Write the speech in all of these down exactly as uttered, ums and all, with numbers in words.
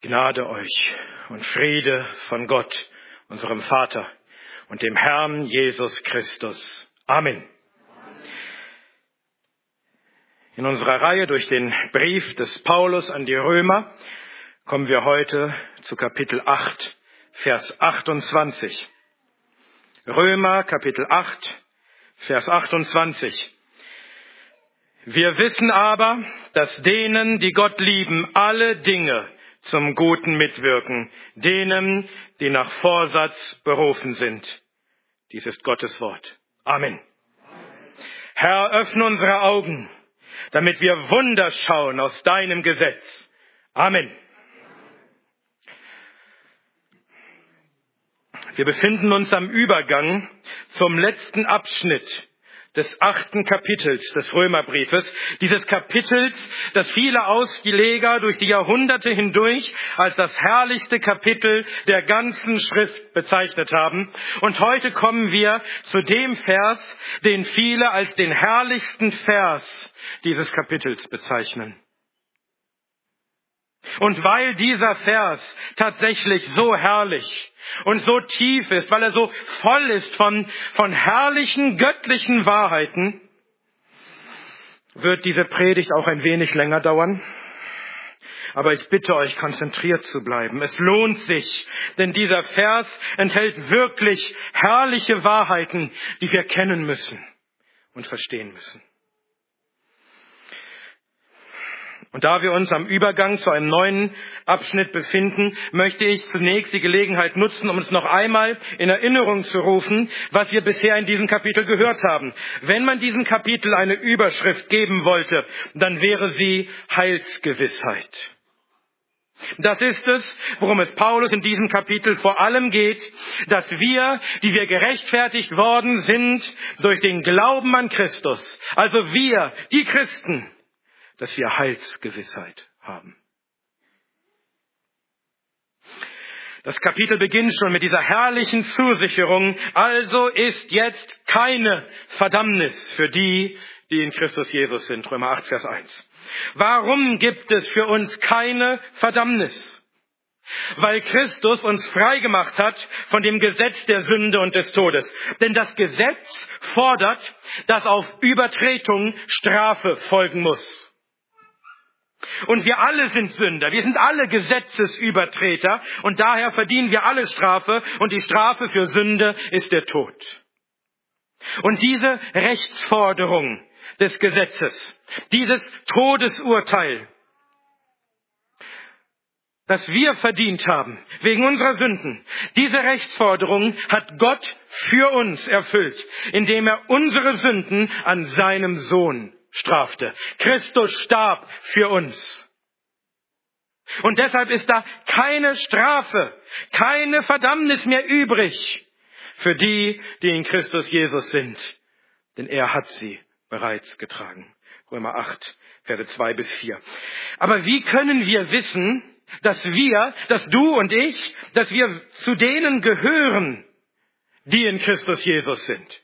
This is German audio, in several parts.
Gnade euch und Friede von Gott, unserem Vater und dem Herrn Jesus Christus. Amen. In unserer Reihe durch den Brief des Paulus an die Römer kommen wir heute zu Kapitel acht, Vers achtundzwanzig. Römer, Kapitel acht, Vers achtundzwanzig. Wir wissen aber, dass denen, die Gott lieben, alle Dinge zum Guten mitwirken, denen, die nach Vorsatz berufen sind. Dies ist Gottes Wort. Amen. Herr, öffne unsere Augen, damit wir Wunder schauen aus deinem Gesetz. Amen. Wir befinden uns am Übergang zum letzten Abschnitt des achten Kapitels des Römerbriefes, dieses Kapitels, das viele Ausleger durch die Jahrhunderte hindurch als das herrlichste Kapitel der ganzen Schrift bezeichnet haben. Und heute kommen wir zu dem Vers, den viele als den herrlichsten Vers dieses Kapitels bezeichnen. Und weil dieser Vers tatsächlich so herrlich und so tief ist, weil er so voll ist von, von herrlichen, göttlichen Wahrheiten, wird diese Predigt auch ein wenig länger dauern. Aber ich bitte euch, konzentriert zu bleiben. Es lohnt sich, denn dieser Vers enthält wirklich herrliche Wahrheiten, die wir kennen müssen und verstehen müssen. Und da wir uns am Übergang zu einem neuen Abschnitt befinden, möchte ich zunächst die Gelegenheit nutzen, um uns noch einmal in Erinnerung zu rufen, was wir bisher in diesem Kapitel gehört haben. Wenn man diesem Kapitel eine Überschrift geben wollte, dann wäre sie Heilsgewissheit. Das ist es, worum es Paulus in diesem Kapitel vor allem geht, dass wir, die wir gerechtfertigt worden sind durch den Glauben an Christus, also wir, die Christen, dass wir Heilsgewissheit haben. Das Kapitel beginnt schon mit dieser herrlichen Zusicherung, also ist jetzt keine Verdammnis für die, die in Christus Jesus sind. Römer acht, Vers eins. Warum gibt es für uns keine Verdammnis? Weil Christus uns freigemacht hat von dem Gesetz der Sünde und des Todes. Denn das Gesetz fordert, dass auf Übertretung Strafe folgen muss. Und wir alle sind Sünder, wir sind alle Gesetzesübertreter und daher verdienen wir alle Strafe und die Strafe für Sünde ist der Tod. Und diese Rechtsforderung des Gesetzes, dieses Todesurteil, das wir verdient haben wegen unserer Sünden, diese Rechtsforderung hat Gott für uns erfüllt, indem er unsere Sünden an seinem Sohn strafte. Christus starb für uns. Und deshalb ist da keine Strafe, keine Verdammnis mehr übrig für die, die in Christus Jesus sind. Denn er hat sie bereits getragen. Römer acht, Verse zwei bis vier. Aber wie können wir wissen, dass wir, dass du und ich, dass wir zu denen gehören, die in Christus Jesus sind?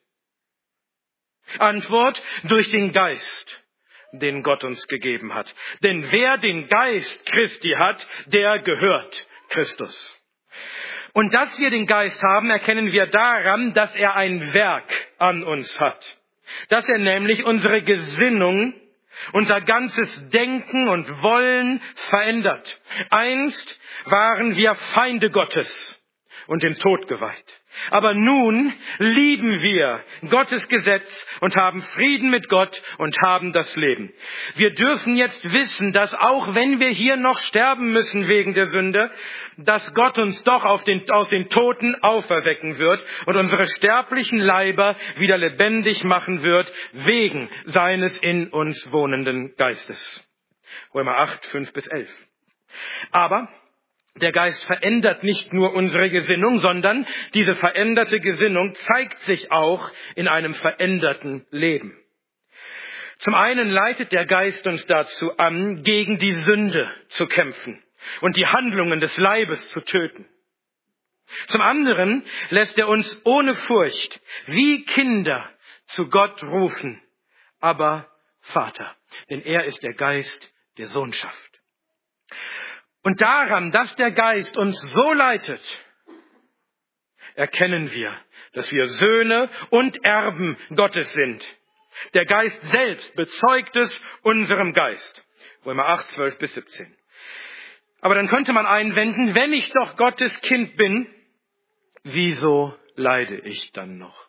Antwort: durch den Geist, den Gott uns gegeben hat. Denn wer den Geist Christi hat, der gehört Christus. Und dass wir den Geist haben, erkennen wir daran, dass er ein Werk an uns hat. Dass er nämlich unsere Gesinnung, unser ganzes Denken und Wollen verändert. Einst waren wir Feinde Gottes und dem Tod geweiht. Aber nun lieben wir Gottes Gesetz und haben Frieden mit Gott und haben das Leben. Wir dürfen jetzt wissen, dass auch wenn wir hier noch sterben müssen wegen der Sünde, dass Gott uns doch auf den, aus den Toten auferwecken wird und unsere sterblichen Leiber wieder lebendig machen wird wegen seines in uns wohnenden Geistes. Römer acht, fünf bis elf. Aber der Geist verändert nicht nur unsere Gesinnung, sondern diese veränderte Gesinnung zeigt sich auch in einem veränderten Leben. Zum einen leitet der Geist uns dazu an, gegen die Sünde zu kämpfen und die Handlungen des Leibes zu töten. Zum anderen lässt er uns ohne Furcht wie Kinder zu Gott rufen, aber Vater, denn er ist der Geist der Sohnschaft. Und daran, dass der Geist uns so leitet, erkennen wir, dass wir Söhne und Erben Gottes sind. Der Geist selbst bezeugt es unserem Geist. Römer acht, zwölf bis siebzehn. Aber dann könnte man einwenden, wenn ich doch Gottes Kind bin, wieso leide ich dann noch?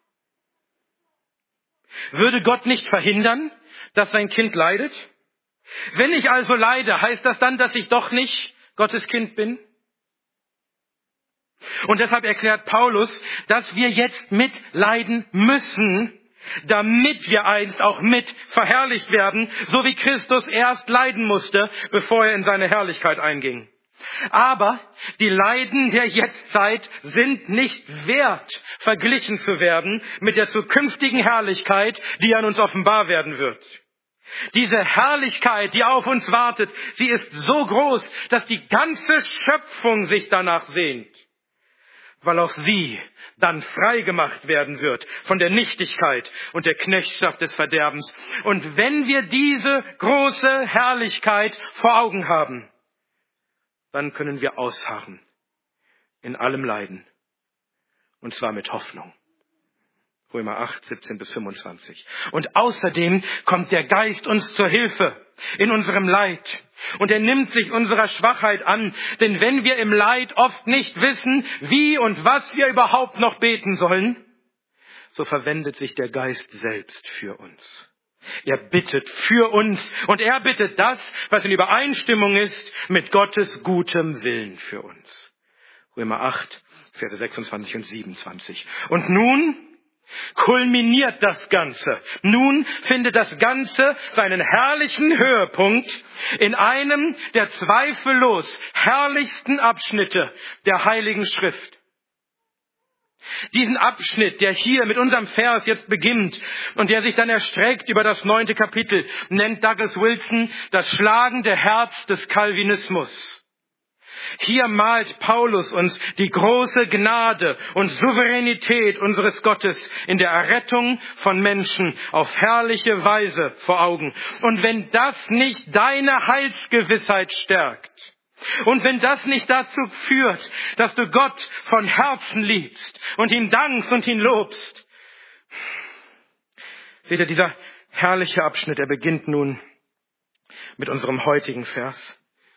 Würde Gott nicht verhindern, dass sein Kind leidet? Wenn ich also leide, heißt das dann, dass ich doch nicht Gottes Kind bin? Und deshalb erklärt Paulus, dass wir jetzt mitleiden müssen, damit wir einst auch mit verherrlicht werden, so wie Christus erst leiden musste, bevor er in seine Herrlichkeit einging. Aber die Leiden der Jetztzeit sind nicht wert, verglichen zu werden mit der zukünftigen Herrlichkeit, die an uns offenbar werden wird. Diese Herrlichkeit, die auf uns wartet, sie ist so groß, dass die ganze Schöpfung sich danach sehnt, weil auch sie dann frei gemacht werden wird von der Nichtigkeit und der Knechtschaft des Verderbens. Und wenn wir diese große Herrlichkeit vor Augen haben, dann können wir ausharren in allem Leiden, und zwar mit Hoffnung. Römer acht, siebzehn bis fünfundzwanzig. Und außerdem kommt der Geist uns zur Hilfe in unserem Leid. Und er nimmt sich unserer Schwachheit an. Denn wenn wir im Leid oft nicht wissen, wie und was wir überhaupt noch beten sollen, so verwendet sich der Geist selbst für uns. Er bittet für uns und er bittet das, was in Übereinstimmung ist mit Gottes gutem Willen für uns. Römer acht, Verse sechsundzwanzig und siebenundzwanzig. Und nun kulminiert das Ganze. Nun findet das Ganze seinen herrlichen Höhepunkt in einem der zweifellos herrlichsten Abschnitte der Heiligen Schrift. Diesen Abschnitt, der hier mit unserem Vers jetzt beginnt und der sich dann erstreckt über das neunte Kapitel, nennt Douglas Wilson das schlagende Herz des Calvinismus. Hier malt Paulus uns die große Gnade und Souveränität unseres Gottes in der Errettung von Menschen auf herrliche Weise vor Augen. Und wenn das nicht deine Heilsgewissheit stärkt, und wenn das nicht dazu führt, dass du Gott von Herzen liebst und ihm dankst und ihn lobst. Seht ihr, dieser herrliche Abschnitt, er beginnt nun mit unserem heutigen Vers.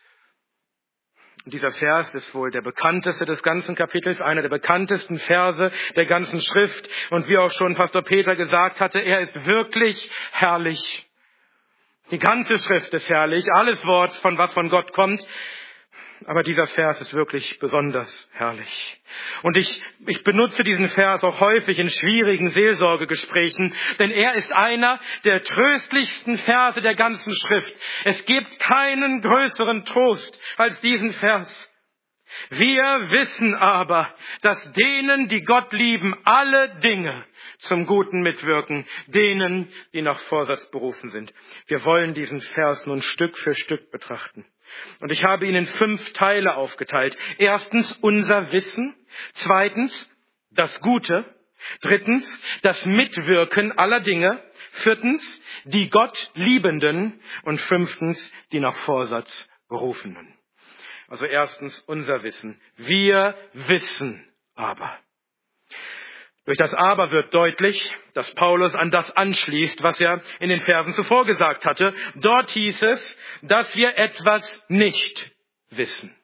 Und dieser Vers ist wohl der bekannteste des ganzen Kapitels, einer der bekanntesten Verse der ganzen Schrift. Und wie auch schon Pastor Peter gesagt hatte, er ist wirklich herrlich. Die ganze Schrift ist herrlich, alles Wort, von was von Gott kommt. Aber dieser Vers ist wirklich besonders herrlich. Und ich, ich benutze diesen Vers auch häufig in schwierigen Seelsorgegesprächen, denn er ist einer der tröstlichsten Verse der ganzen Schrift. Es gibt keinen größeren Trost als diesen Vers. Wir wissen aber, dass denen, die Gott lieben, alle Dinge zum Guten mitwirken, denen, die nach Vorsatz berufen sind. Wir wollen diesen Vers nun Stück für Stück betrachten. Und ich habe ihn in fünf Teile aufgeteilt. Erstens unser Wissen. Zweitens das Gute. Drittens das Mitwirken aller Dinge. Viertens die Gott Liebenden. Und fünftens die nach Vorsatz Berufenen. Also erstens unser Wissen. Wir wissen aber. Durch das Aber wird deutlich, dass Paulus an das anschließt, was er in den Versen zuvor gesagt hatte. Dort hieß es, dass wir etwas nicht wissen.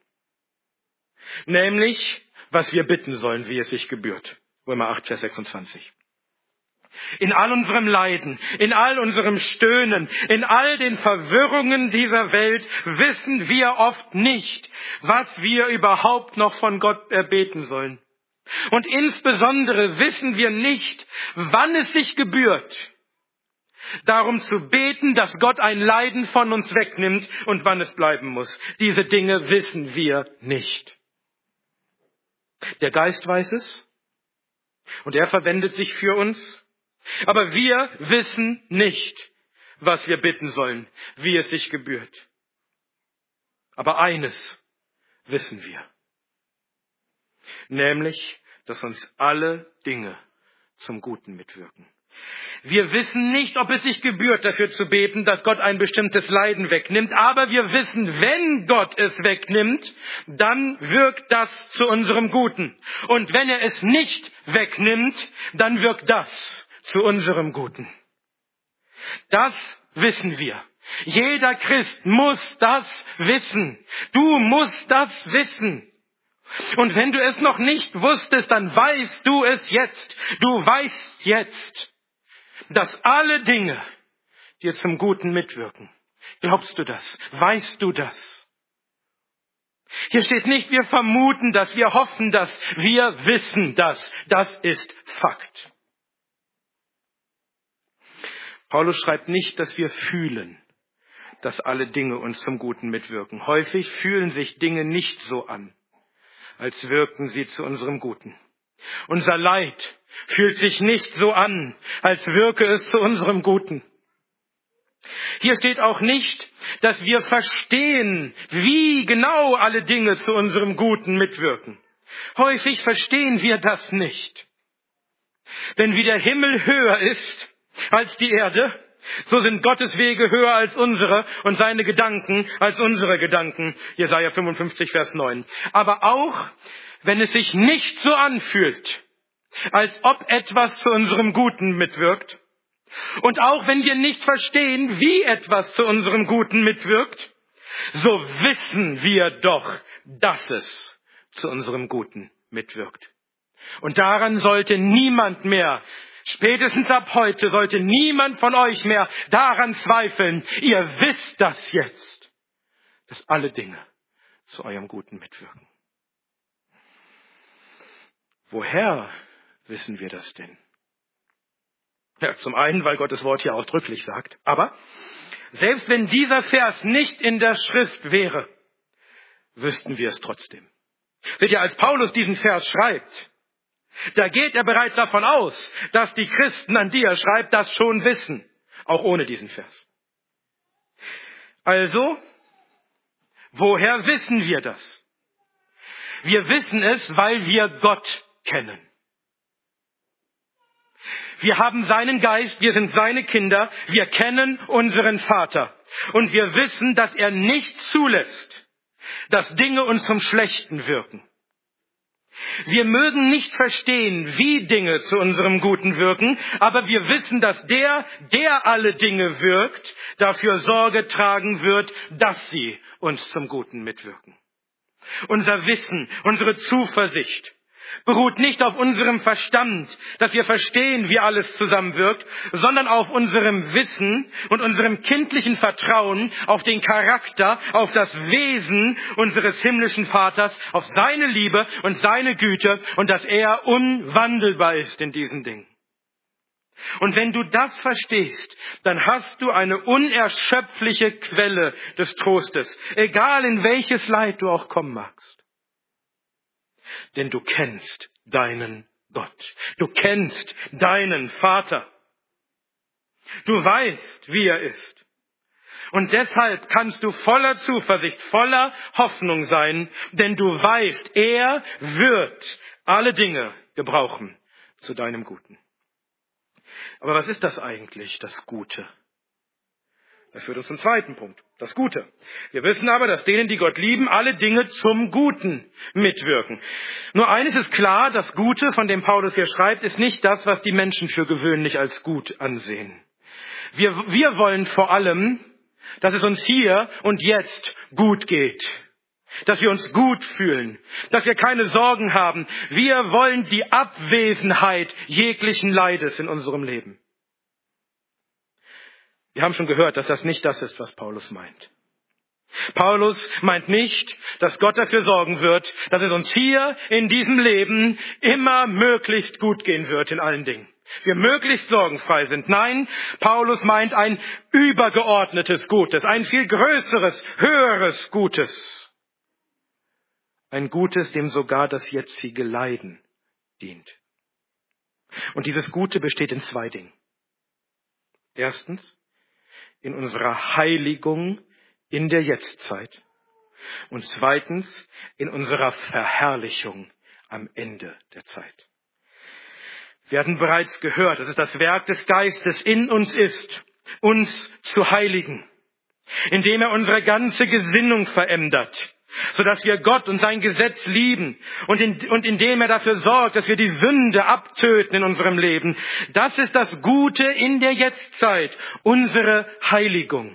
Nämlich, was wir bitten sollen, wie es sich gebührt. Römer acht, Vers sechsundzwanzig. In all unserem Leiden, in all unserem Stöhnen, in all den Verwirrungen dieser Welt wissen wir oft nicht, was wir überhaupt noch von Gott erbeten sollen. Und insbesondere wissen wir nicht, wann es sich gebührt, darum zu beten, dass Gott ein Leiden von uns wegnimmt und wann es bleiben muss. Diese Dinge wissen wir nicht. Der Geist weiß es und er verwendet sich für uns, aber wir wissen nicht, was wir bitten sollen, wie es sich gebührt. Aber eines wissen wir. Nämlich, dass uns alle Dinge zum Guten mitwirken. Wir wissen nicht, ob es sich gebührt, dafür zu beten, dass Gott ein bestimmtes Leiden wegnimmt. Aber wir wissen, wenn Gott es wegnimmt, dann wirkt das zu unserem Guten. Und wenn er es nicht wegnimmt, dann wirkt das zu unserem Guten. Das wissen wir. Jeder Christ muss das wissen. Du musst das wissen. Und wenn du es noch nicht wusstest, dann weißt du es jetzt. Du weißt jetzt, dass alle Dinge dir zum Guten mitwirken. Glaubst du das? Weißt du das? Hier steht nicht, wir vermuten das, wir hoffen das, wir wissen das. Das ist Fakt. Paulus schreibt nicht, dass wir fühlen, dass alle Dinge uns zum Guten mitwirken. Häufig fühlen sich Dinge nicht so an, als wirkten sie zu unserem Guten. Unser Leid fühlt sich nicht so an, als wirke es zu unserem Guten. Hier steht auch nicht, dass wir verstehen, wie genau alle Dinge zu unserem Guten mitwirken. Häufig verstehen wir das nicht. Denn wie der Himmel höher ist als die Erde, so sind Gottes Wege höher als unsere und seine Gedanken als unsere Gedanken. Jesaja fünfundfünfzig, Vers neun. Aber auch, wenn es sich nicht so anfühlt, als ob etwas zu unserem Guten mitwirkt, und auch wenn wir nicht verstehen, wie etwas zu unserem Guten mitwirkt, so wissen wir doch, dass es zu unserem Guten mitwirkt. Und daran sollte niemand mehr, spätestens ab heute, sollte niemand von euch mehr daran zweifeln. Ihr wisst das jetzt, dass alle Dinge zu eurem Guten mitwirken. Woher wissen wir das denn? Ja, zum einen, weil Gottes Wort hier ausdrücklich sagt. Aber selbst wenn dieser Vers nicht in der Schrift wäre, wüssten wir es trotzdem. Seht ihr, als Paulus diesen Vers schreibt, da geht er bereits davon aus, dass die Christen, an die er schreibt, das schon wissen. Auch ohne diesen Vers. Also, woher wissen wir das? Wir wissen es, weil wir Gott kennen. Wir haben seinen Geist, wir sind seine Kinder, wir kennen unseren Vater. Und wir wissen, dass er nicht zulässt, dass Dinge uns zum Schlechten wirken. Wir mögen nicht verstehen, wie Dinge zu unserem Guten wirken, aber wir wissen, dass der, der alle Dinge wirkt, dafür Sorge tragen wird, dass sie uns zum Guten mitwirken. Unser Wissen, unsere Zuversicht beruht nicht auf unserem Verstand, dass wir verstehen, wie alles zusammenwirkt, sondern auf unserem Wissen und unserem kindlichen Vertrauen auf den Charakter, auf das Wesen unseres himmlischen Vaters, auf seine Liebe und seine Güte und dass er unwandelbar ist in diesen Dingen. Und wenn du das verstehst, dann hast du eine unerschöpfliche Quelle des Trostes, egal in welches Leid du auch kommen magst. Denn du kennst deinen Gott. Du kennst deinen Vater. Du weißt, wie er ist. Und deshalb kannst du voller Zuversicht, voller Hoffnung sein, denn du weißt, er wird alle Dinge gebrauchen zu deinem Guten. Aber was ist das eigentlich, das Gute? Das führt uns zum zweiten Punkt, das Gute. Wir wissen aber, dass denen, die Gott lieben, alle Dinge zum Guten mitwirken. Nur eines ist klar, das Gute, von dem Paulus hier schreibt, ist nicht das, was die Menschen für gewöhnlich als gut ansehen. Wir, wir wollen vor allem, dass es uns hier und jetzt gut geht. Dass wir uns gut fühlen, dass wir keine Sorgen haben. Wir wollen die Abwesenheit jeglichen Leides in unserem Leben. Wir haben schon gehört, dass das nicht das ist, was Paulus meint. Paulus meint nicht, dass Gott dafür sorgen wird, dass es uns hier in diesem Leben immer möglichst gut gehen wird in allen Dingen. Wir möglichst sorgenfrei sind. Nein, Paulus meint ein übergeordnetes Gutes, ein viel größeres, höheres Gutes. Ein Gutes, dem sogar das jetzige Leiden dient. Und dieses Gute besteht in zwei Dingen. Erstens, in unserer Heiligung in der Jetztzeit. Und zweitens, in unserer Verherrlichung am Ende der Zeit. Wir hatten bereits gehört, dass es das Werk des Geistes in uns ist, uns zu heiligen, indem er unsere ganze Gesinnung verändert, sodass wir Gott und sein Gesetz lieben und, in, und indem er dafür sorgt, dass wir die Sünde abtöten in unserem Leben. Das ist das Gute in der Jetztzeit, unsere Heiligung.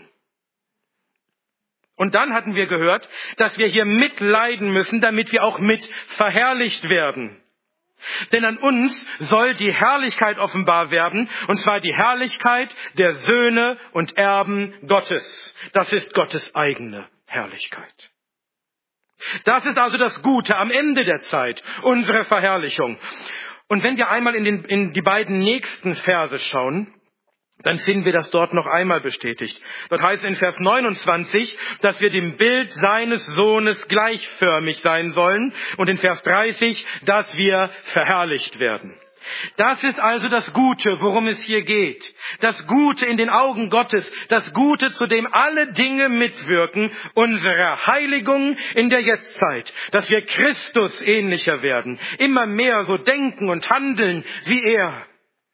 Und dann hatten wir gehört, dass wir hier mitleiden müssen, damit wir auch mit verherrlicht werden. Denn an uns soll die Herrlichkeit offenbar werden, und zwar die Herrlichkeit der Söhne und Erben Gottes. Das ist Gottes eigene Herrlichkeit. Das ist also das Gute am Ende der Zeit, unsere Verherrlichung. Und wenn wir einmal in, den, in die beiden nächsten Verse schauen, dann finden wir das dort noch einmal bestätigt. Dort heißt es in Vers neunundzwanzig, dass wir dem Bild seines Sohnes gleichförmig sein sollen. Und in Vers dreißig, dass wir verherrlicht werden. Das ist also das Gute, worum es hier geht. Das Gute in den Augen Gottes, das Gute, zu dem alle Dinge mitwirken, unsere Heiligung in der Jetztzeit, dass wir Christus ähnlicher werden, immer mehr so denken und handeln wie er.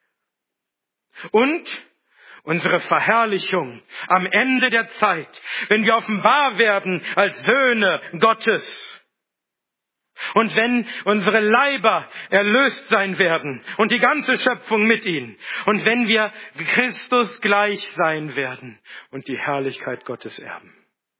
Und unsere Verherrlichung am Ende der Zeit, wenn wir offenbar werden als Söhne Gottes. Und wenn unsere Leiber erlöst sein werden und die ganze Schöpfung mit ihnen. Und wenn wir Christus gleich sein werden und die Herrlichkeit Gottes erben.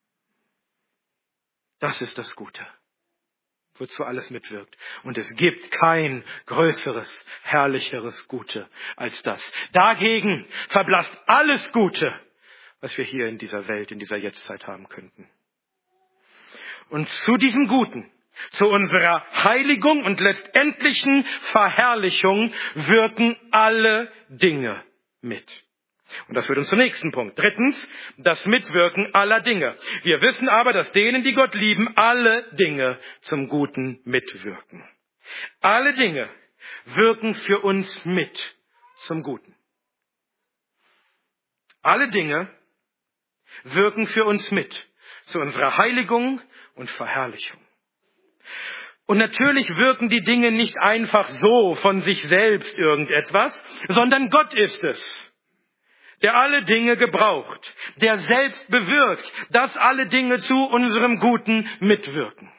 Das ist das Gute, wozu alles mitwirkt. Und es gibt kein größeres, herrlicheres Gute als das. Dagegen verblasst alles Gute, was wir hier in dieser Welt, in dieser Jetztzeit haben könnten. Und zu diesem Guten, zu unserer Heiligung und letztendlichen Verherrlichung wirken alle Dinge mit. Und das führt uns zum nächsten Punkt. Drittens, das Mitwirken aller Dinge. Wir wissen aber, dass denen, die Gott lieben, alle Dinge zum Guten mitwirken. Alle Dinge wirken für uns mit zum Guten. Alle Dinge wirken für uns mit zu unserer Heiligung und Verherrlichung. Und natürlich wirken die Dinge nicht einfach so von sich selbst irgendetwas, sondern Gott ist es, der alle Dinge gebraucht, der selbst bewirkt, dass alle Dinge zu unserem Guten mitwirken.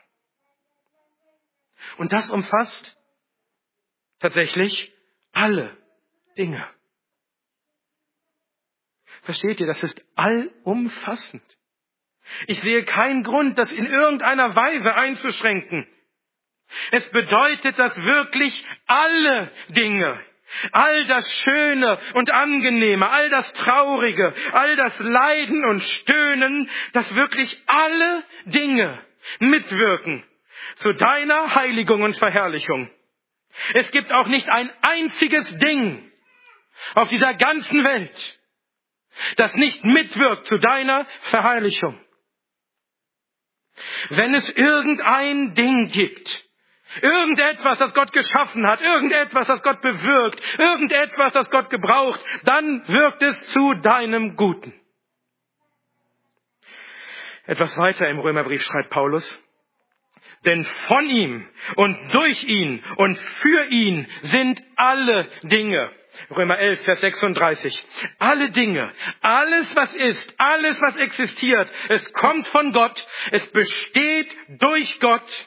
Und das umfasst tatsächlich alle Dinge. Versteht ihr, das ist allumfassend. Ich sehe keinen Grund, das in irgendeiner Weise einzuschränken. Es bedeutet, dass wirklich alle Dinge, all das Schöne und Angenehme, all das Traurige, all das Leiden und Stöhnen, dass wirklich alle Dinge mitwirken zu deiner Heiligung und Verherrlichung. Es gibt auch nicht ein einziges Ding auf dieser ganzen Welt, das nicht mitwirkt zu deiner Verherrlichung. Wenn es irgendein Ding gibt, irgendetwas, das Gott geschaffen hat, irgendetwas, das Gott bewirkt, irgendetwas, das Gott gebraucht, dann wirkt es zu deinem Guten. Etwas weiter im Römerbrief schreibt Paulus: Denn von ihm und durch ihn und für ihn sind alle Dinge. Römer elf, Vers sechsunddreißig. Alle Dinge, alles was ist, alles was existiert, es kommt von Gott, es besteht durch Gott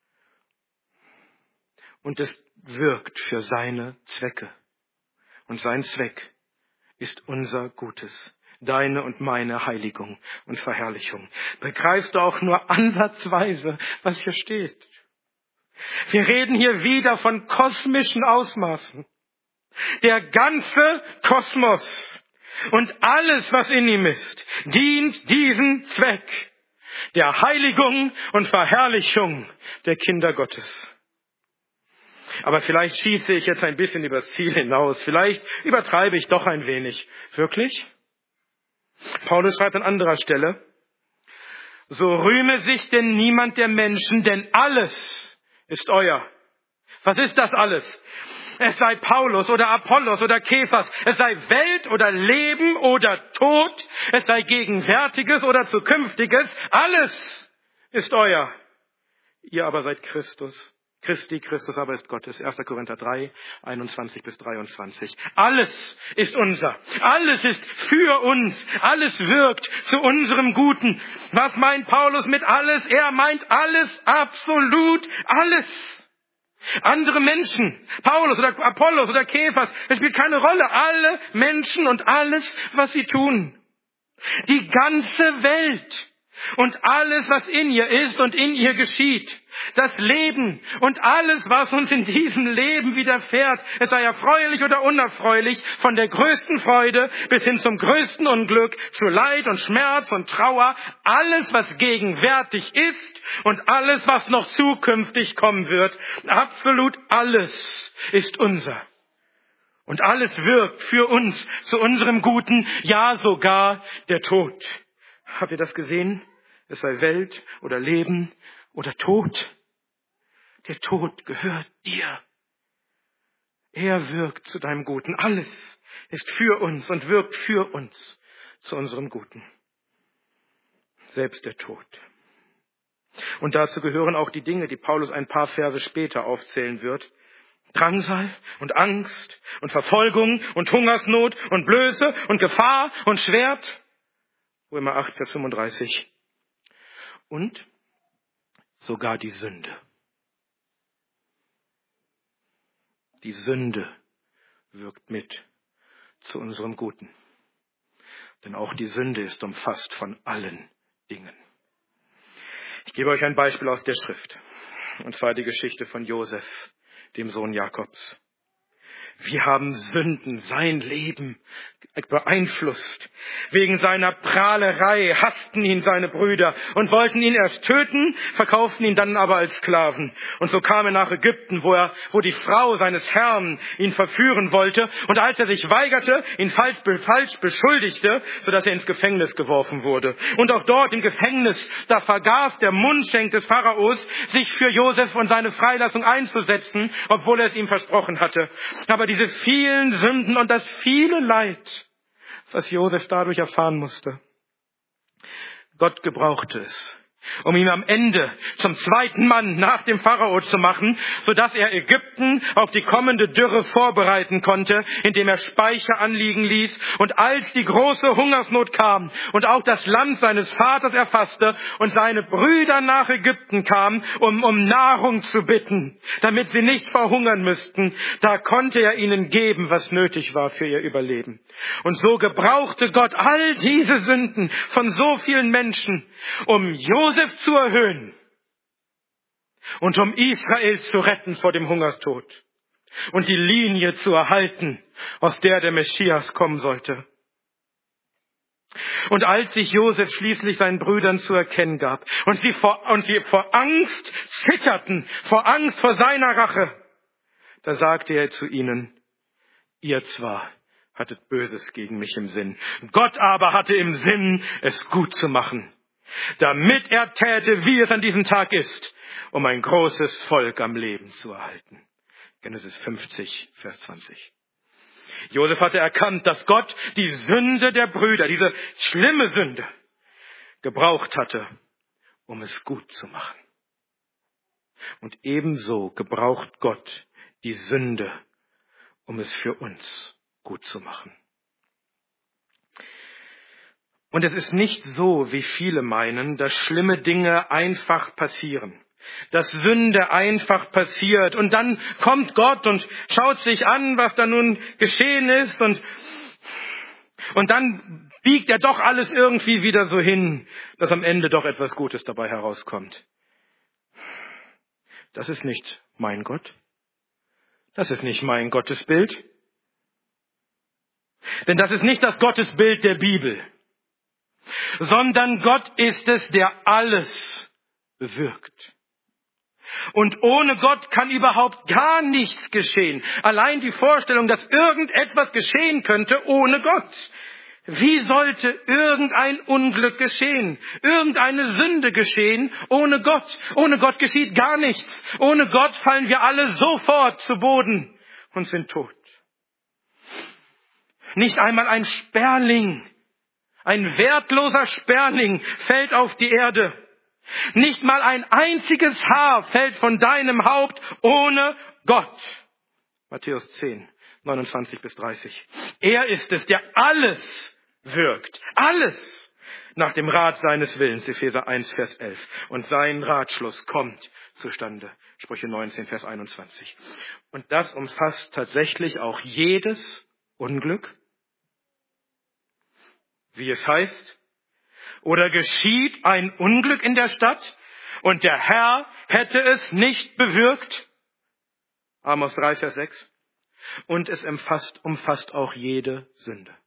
und es wirkt für seine Zwecke. Und sein Zweck ist unser Gutes, deine und meine Heiligung und Verherrlichung. Begreifst du auch nur ansatzweise, was hier steht? Wir reden hier wieder von kosmischen Ausmaßen. Der ganze Kosmos und alles, was in ihm ist, dient diesem Zweck, der Heiligung und Verherrlichung der Kinder Gottes. Aber vielleicht schieße ich jetzt ein bisschen übers Ziel hinaus. Vielleicht übertreibe ich doch ein wenig. Wirklich? Paulus schreibt an anderer Stelle: So rühme sich denn niemand der Menschen, denn alles ist euer. Was ist das alles? Es sei Paulus oder Apollos oder Kephas, es sei Welt oder Leben oder Tod, es sei Gegenwärtiges oder Zukünftiges, alles ist euer. Ihr aber seid Christus, Christi, Christus aber ist Gottes. erster Korinther drei, einundzwanzig bis dreiundzwanzig. Alles ist unser. Alles ist für uns. Alles wirkt zu unserem Guten. Was meint Paulus mit alles? Er meint alles, absolut alles. Andere Menschen, Paulus oder Apollos oder Kephas, es spielt keine Rolle. Alle Menschen und alles, was sie tun. Die ganze Welt. Und alles, was in ihr ist und in ihr geschieht, das Leben und alles, was uns in diesem Leben widerfährt, es sei erfreulich oder unerfreulich, von der größten Freude bis hin zum größten Unglück, zu Leid und Schmerz und Trauer, alles, was gegenwärtig ist und alles, was noch zukünftig kommen wird, absolut alles ist unser. Und alles wirkt für uns zu unserem Guten, ja sogar der Tod. Habt ihr das gesehen? Es sei Welt oder Leben oder Tod. Der Tod gehört dir. Er wirkt zu deinem Guten. Alles ist für uns und wirkt für uns zu unserem Guten. Selbst der Tod. Und dazu gehören auch die Dinge, die Paulus ein paar Verse später aufzählen wird. Drangsal und Angst und Verfolgung und Hungersnot und Blöße und Gefahr und Schwert. Römer acht, Vers fünfunddreißig. Und sogar die Sünde. Die Sünde wirkt mit zu unserem Guten. Denn auch die Sünde ist umfasst von allen Dingen. Ich gebe euch ein Beispiel aus der Schrift. Und zwar die Geschichte von Josef, dem Sohn Jakobs. Wie haben Sünden sein Leben beeinflusst. Wegen seiner Prahlerei hassten ihn seine Brüder und wollten ihn erst töten, verkauften ihn dann aber als Sklaven. Und so kam er nach Ägypten, wo er, wo die Frau seines Herrn ihn verführen wollte. Und als er sich weigerte, ihn falsch, falsch beschuldigte, sodass er ins Gefängnis geworfen wurde. Und auch dort im Gefängnis, da vergaß der Mundschenk des Pharaos, sich für Josef und seine Freilassung einzusetzen, obwohl er es ihm versprochen hatte. Aber diese vielen Sünden und das viele Leid, was Josef dadurch erfahren musste. Gott gebrauchte es, um ihn am Ende zum zweiten Mann nach dem Pharao zu machen, sodass er Ägypten auf die kommende Dürre vorbereiten konnte, indem er Speicher anliegen ließ. Und als die große Hungersnot kam und auch das Land seines Vaters erfasste und seine Brüder nach Ägypten kamen, um um Nahrung zu bitten, damit sie nicht verhungern müssten, da konnte er ihnen geben, was nötig war für ihr Überleben. Und so gebrauchte Gott all diese Sünden von so vielen Menschen, um Josef zu erhöhen und um Israel zu retten vor dem Hungertod und die Linie zu erhalten, aus der der Messias kommen sollte. Und als sich Josef schließlich seinen Brüdern zu erkennen gab und sie vor, und sie vor Angst zitterten, vor Angst vor seiner Rache, da sagte er zu ihnen: Ihr zwar hattet Böses gegen mich im Sinn, Gott aber hatte im Sinn, es gut zu machen, damit er täte, wie es an diesem Tag ist, um ein großes Volk am Leben zu erhalten. Genesis fünfzig, Vers zwanzig. Josef hatte erkannt, dass Gott die Sünde der Brüder, diese schlimme Sünde, gebraucht hatte, um es gut zu machen. Und ebenso gebraucht Gott die Sünde, um es für uns gut zu machen. Und es ist nicht so, wie viele meinen, dass schlimme Dinge einfach passieren. Dass Sünde einfach passiert. Und dann kommt Gott und schaut sich an, was da nun geschehen ist. Und, und dann biegt er doch alles irgendwie wieder so hin, dass am Ende doch etwas Gutes dabei herauskommt. Das ist nicht mein Gott. Das ist nicht mein Gottesbild. Denn das ist nicht das Gottesbild der Bibel. Sondern Gott ist es, der alles bewirkt. Und ohne Gott kann überhaupt gar nichts geschehen. Allein die Vorstellung, dass irgendetwas geschehen könnte ohne Gott. Wie sollte irgendein Unglück geschehen? Irgendeine Sünde geschehen ohne Gott? Ohne Gott geschieht gar nichts. Ohne Gott fallen wir alle sofort zu Boden und sind tot. Nicht einmal ein Sperling, ein wertloser Sperling fällt auf die Erde, Nicht mal ein einziges Haar fällt von deinem Haupt ohne Gott. Matthäus zehn, neunundzwanzig bis dreißig. Er ist es, der alles wirkt. Alles nach dem Rat seines Willens. Epheser eins, Vers elf. Und sein Ratschluss kommt zustande. Sprüche neunzehn, Vers einundzwanzig. Und das umfasst tatsächlich auch jedes Unglück. Wie es heißt, oder geschieht ein Unglück in der Stadt und der Herr hätte es nicht bewirkt? Amos drei, Vers sechs. Und es umfasst, umfasst auch jede Sünde.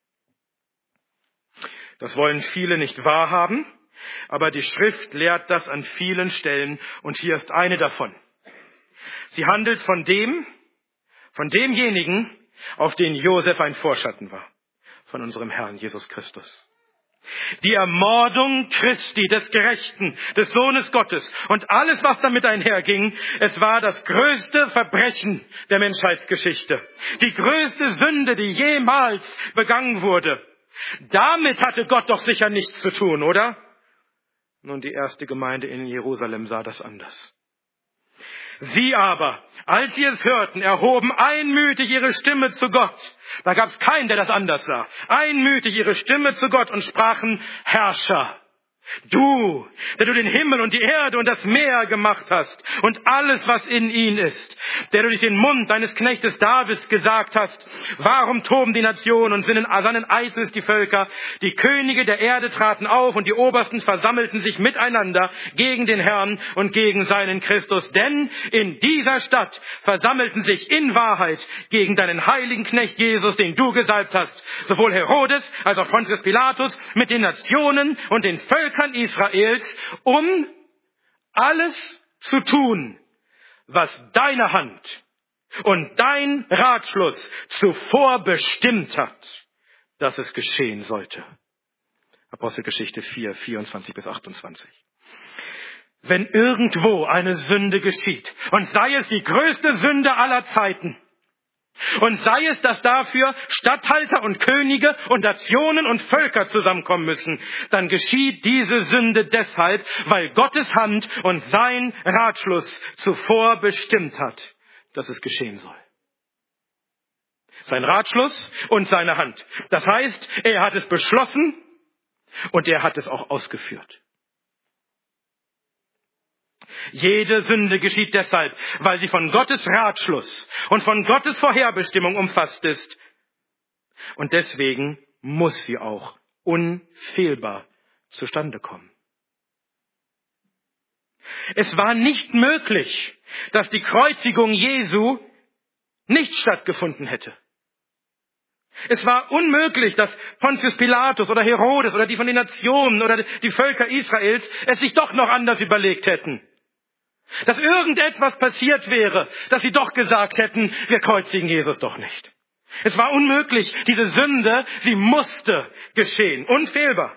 Das wollen viele nicht wahrhaben, aber die Schrift lehrt das an vielen Stellen und hier ist eine davon. Sie handelt von dem, von demjenigen, auf den Josef ein Vorschatten war, von unserem Herrn Jesus Christus. Die Ermordung Christi, des Gerechten, des Sohnes Gottes und alles, was damit einherging, es war das größte Verbrechen der Menschheitsgeschichte. Die größte Sünde, die jemals begangen wurde. Damit hatte Gott doch sicher nichts zu tun, oder? Nun, die erste Gemeinde in Jerusalem sah das anders. Sie aber, als sie es hörten, erhoben einmütig ihre Stimme zu Gott. Da gab es keinen, der das anders sah. Einmütig ihre Stimme zu Gott und sprachen: Herrscher, du, der du den Himmel und die Erde und das Meer gemacht hast und alles, was in ihnen ist, der du durch den Mund deines Knechtes David gesagt hast, warum toben die Nationen und sinnen eitel die Völker? Die Könige der Erde traten auf und die Obersten versammelten sich miteinander gegen den Herrn und gegen seinen Christus. Denn in dieser Stadt versammelten sich in Wahrheit gegen deinen heiligen Knecht Jesus, den du gesalbt hast, sowohl Herodes als auch Pontius Pilatus mit den Nationen und den Völkern Israels, um alles zu tun, was deine Hand und dein Ratschluss zuvor bestimmt hat, dass es geschehen sollte. Apostelgeschichte vier, vierundzwanzig bis achtundzwanzig. Wenn irgendwo eine Sünde geschieht, und sei es die größte Sünde aller Zeiten, und sei es, dass dafür Statthalter und Könige und Nationen und Völker zusammenkommen müssen, dann geschieht diese Sünde deshalb, weil Gottes Hand und sein Ratschluss zuvor bestimmt hat, dass es geschehen soll. Sein Ratschluss und seine Hand. Das heißt, er hat es beschlossen und er hat es auch ausgeführt. Jede Sünde geschieht deshalb, weil sie von Gottes Ratschluss und von Gottes Vorherbestimmung umfasst ist. Und deswegen muss sie auch unfehlbar zustande kommen. Es war nicht möglich, dass die Kreuzigung Jesu nicht stattgefunden hätte. Es war unmöglich, dass Pontius Pilatus oder Herodes oder die von den Nationen oder die Völker Israels es sich doch noch anders überlegt hätten. Dass irgendetwas passiert wäre, dass sie doch gesagt hätten, wir kreuzigen Jesus doch nicht. Es war unmöglich. Diese Sünde, sie musste geschehen. Unfehlbar.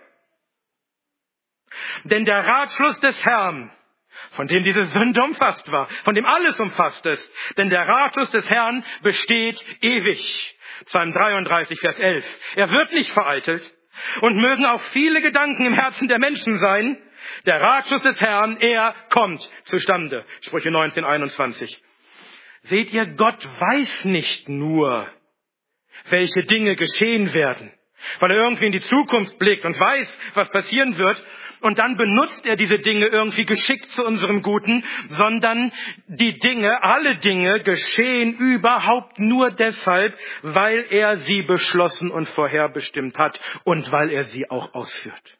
Denn der Ratschluss des Herrn, von dem diese Sünde umfasst war, von dem alles umfasst ist, denn der Ratschluss des Herrn besteht ewig. Psalm dreiunddreißig, Vers elf. Er wird nicht vereitelt und mögen auch viele Gedanken im Herzen der Menschen sein. Der Ratschluss des Herrn, er kommt zustande. Sprüche neunzehn, einundzwanzig. Seht ihr, Gott weiß nicht nur, welche Dinge geschehen werden, weil er irgendwie in die Zukunft blickt und weiß, was passieren wird, und dann benutzt er diese Dinge irgendwie geschickt zu unserem Guten, sondern die Dinge, alle Dinge geschehen überhaupt nur deshalb, weil er sie beschlossen und vorherbestimmt hat und weil er sie auch ausführt.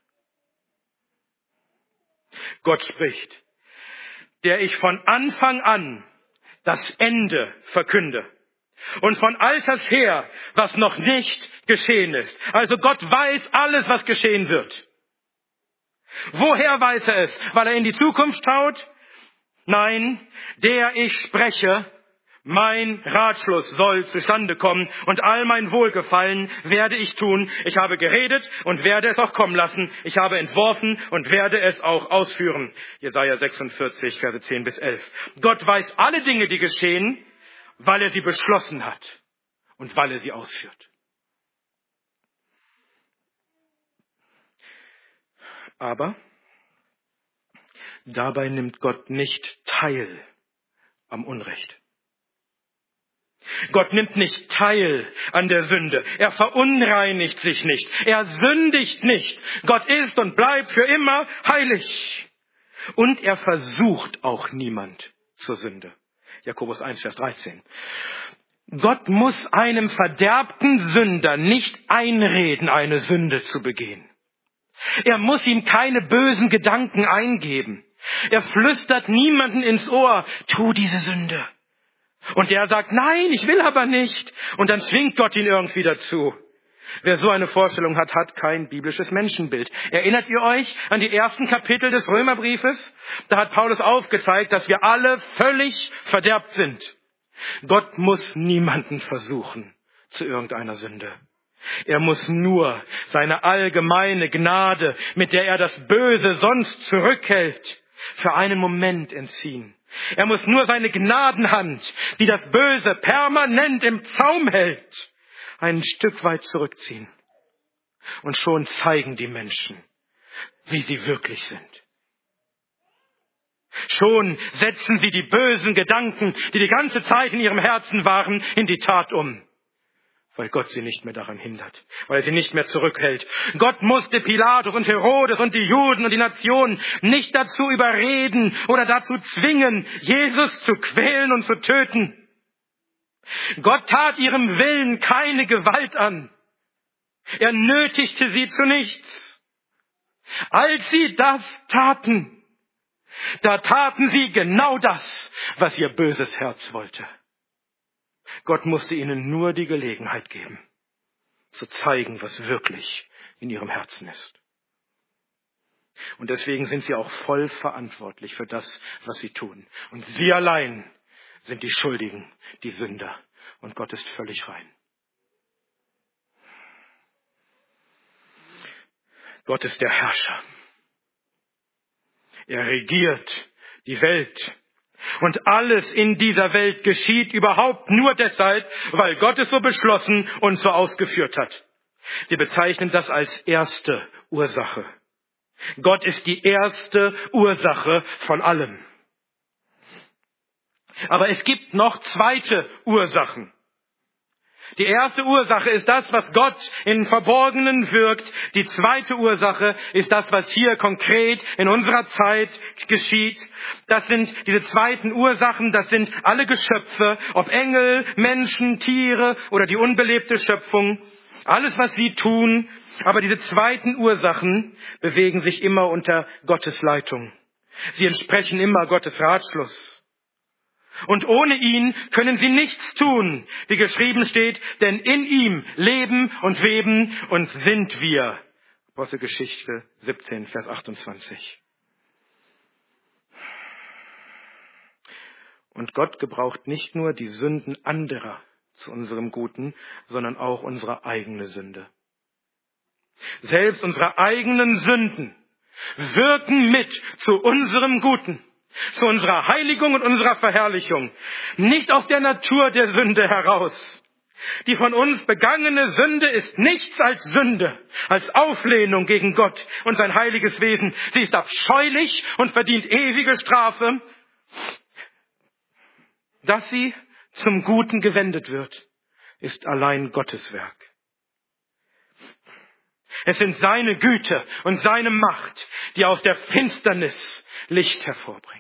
Gott spricht, der ich von Anfang an das Ende verkünde und von alters her, was noch nicht geschehen ist. Also Gott weiß alles, was geschehen wird. Woher weiß er es? Weil er in die Zukunft schaut? Nein, der ich spreche, mein Ratschluss soll zustande kommen und all mein Wohlgefallen werde ich tun. Ich habe geredet und werde es auch kommen lassen. Ich habe entworfen und werde es auch ausführen. Jesaja sechsundvierzig, Verse zehn bis elf. Gott weiß alle Dinge, die geschehen, weil er sie beschlossen hat und weil er sie ausführt. Aber Dabei nimmt Gott nicht teil am Unrecht. Gott nimmt nicht teil an der Sünde. Er verunreinigt sich nicht. Er sündigt nicht. Gott ist und bleibt für immer heilig. Und er versucht auch niemand zur Sünde. Jakobus eins, Vers dreizehn. Gott muss einem verderbten Sünder nicht einreden, eine Sünde zu begehen. Er muss ihm keine bösen Gedanken eingeben. Er flüstert niemanden ins Ohr, tu diese Sünde. Und er sagt, nein, ich will aber nicht. Und dann zwingt Gott ihn irgendwie dazu. Wer so eine Vorstellung hat, hat kein biblisches Menschenbild. Erinnert ihr euch an die ersten Kapitel des Römerbriefes? Da hat Paulus aufgezeigt, dass wir alle völlig verderbt sind. Gott muss niemanden versuchen zu irgendeiner Sünde. Er muss nur seine allgemeine Gnade, mit der er das Böse sonst zurückhält, für einen Moment entziehen. Er muss nur seine Gnadenhand, die das Böse permanent im Zaum hält, ein Stück weit zurückziehen. Und schon zeigen die Menschen, wie sie wirklich sind. Schon setzen sie die bösen Gedanken, die die ganze Zeit in ihrem Herzen waren, in die Tat um. Weil Gott sie nicht mehr daran hindert, weil er sie nicht mehr zurückhält. Gott musste Pilatus und Herodes und die Juden und die Nationen nicht dazu überreden oder dazu zwingen, Jesus zu quälen und zu töten. Gott tat ihrem Willen keine Gewalt an. Er nötigte sie zu nichts. Als sie das taten, da taten sie genau das, was ihr böses Herz wollte. Gott musste ihnen nur die Gelegenheit geben, zu zeigen, was wirklich in ihrem Herzen ist. Und deswegen sind sie auch voll verantwortlich für das, was sie tun. Und sie allein sind die Schuldigen, die Sünder. Und Gott ist völlig rein. Gott ist der Herrscher. Er regiert die Welt. Und alles in dieser Welt geschieht überhaupt nur deshalb, weil Gott es so beschlossen und so ausgeführt hat. Wir bezeichnen das als erste Ursache. Gott ist die erste Ursache von allem. Aber es gibt noch zweite Ursachen. Die erste Ursache ist das, was Gott im Verborgenen wirkt. Die zweite Ursache ist das, was hier konkret in unserer Zeit geschieht. Das sind diese zweiten Ursachen, das sind alle Geschöpfe, ob Engel, Menschen, Tiere oder die unbelebte Schöpfung. Alles, was sie tun. Aber diese zweiten Ursachen bewegen sich immer unter Gottes Leitung. Sie entsprechen immer Gottes Ratschluss. Und ohne ihn können sie nichts tun, wie geschrieben steht, denn in ihm leben und weben und sind wir. Apostelgeschichte siebzehn, Vers achtundzwanzig. Und Gott gebraucht nicht nur die Sünden anderer zu unserem Guten, sondern auch unsere eigene Sünde. Selbst unsere eigenen Sünden wirken mit zu unserem Guten. Zu unserer Heiligung und unserer Verherrlichung. Nicht aus der Natur der Sünde heraus. Die von uns begangene Sünde ist nichts als Sünde, als Auflehnung gegen Gott und sein heiliges Wesen. Sie ist abscheulich und verdient ewige Strafe. Dass sie zum Guten gewendet wird, ist allein Gottes Werk. Es sind seine Güte und seine Macht, die aus der Finsternis Licht hervorbringen.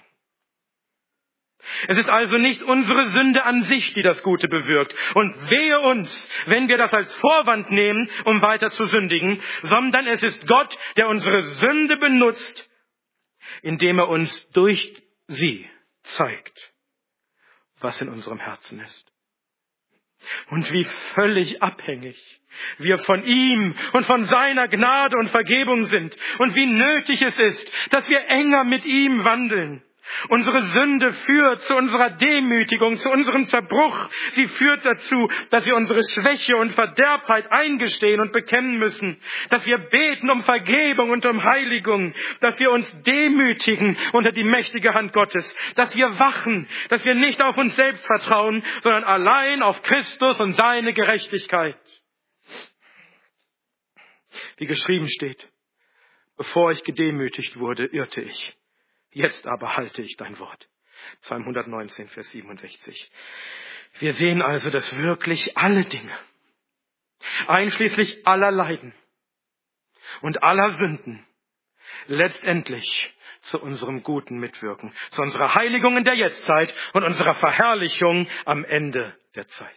Es ist also nicht unsere Sünde an sich, die das Gute bewirkt. Und wehe uns, wenn wir das als Vorwand nehmen, um weiter zu sündigen, sondern es ist Gott, der unsere Sünde benutzt, indem er uns durch sie zeigt, was in unserem Herzen ist. Und wie völlig abhängig wir von ihm und von seiner Gnade und Vergebung sind. Und wie nötig es ist, dass wir enger mit ihm wandeln. Unsere Sünde führt zu unserer Demütigung, zu unserem Zerbruch. Sie führt dazu, dass wir unsere Schwäche und Verderbtheit eingestehen und bekennen müssen. Dass wir beten um Vergebung und um Heiligung. Dass wir uns demütigen unter die mächtige Hand Gottes. Dass wir wachen, dass wir nicht auf uns selbst vertrauen, sondern allein auf Christus und seine Gerechtigkeit. Wie geschrieben steht, bevor ich gedemütigt wurde, irrte ich. Jetzt aber halte ich dein Wort. Psalm hundertneunzehn, Vers siebenundsechzig. Wir sehen also, dass wirklich alle Dinge, einschließlich aller Leiden und aller Sünden, letztendlich zu unserem Guten mitwirken, zu unserer Heiligung in der Jetztzeit und unserer Verherrlichung am Ende der Zeit.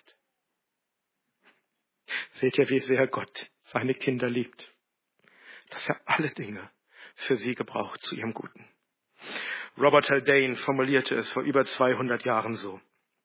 Seht ihr, wie sehr Gott seine Kinder liebt, dass er alle Dinge für sie gebraucht zu ihrem Guten. Robert Haldane formulierte es vor über zweihundert Jahren so: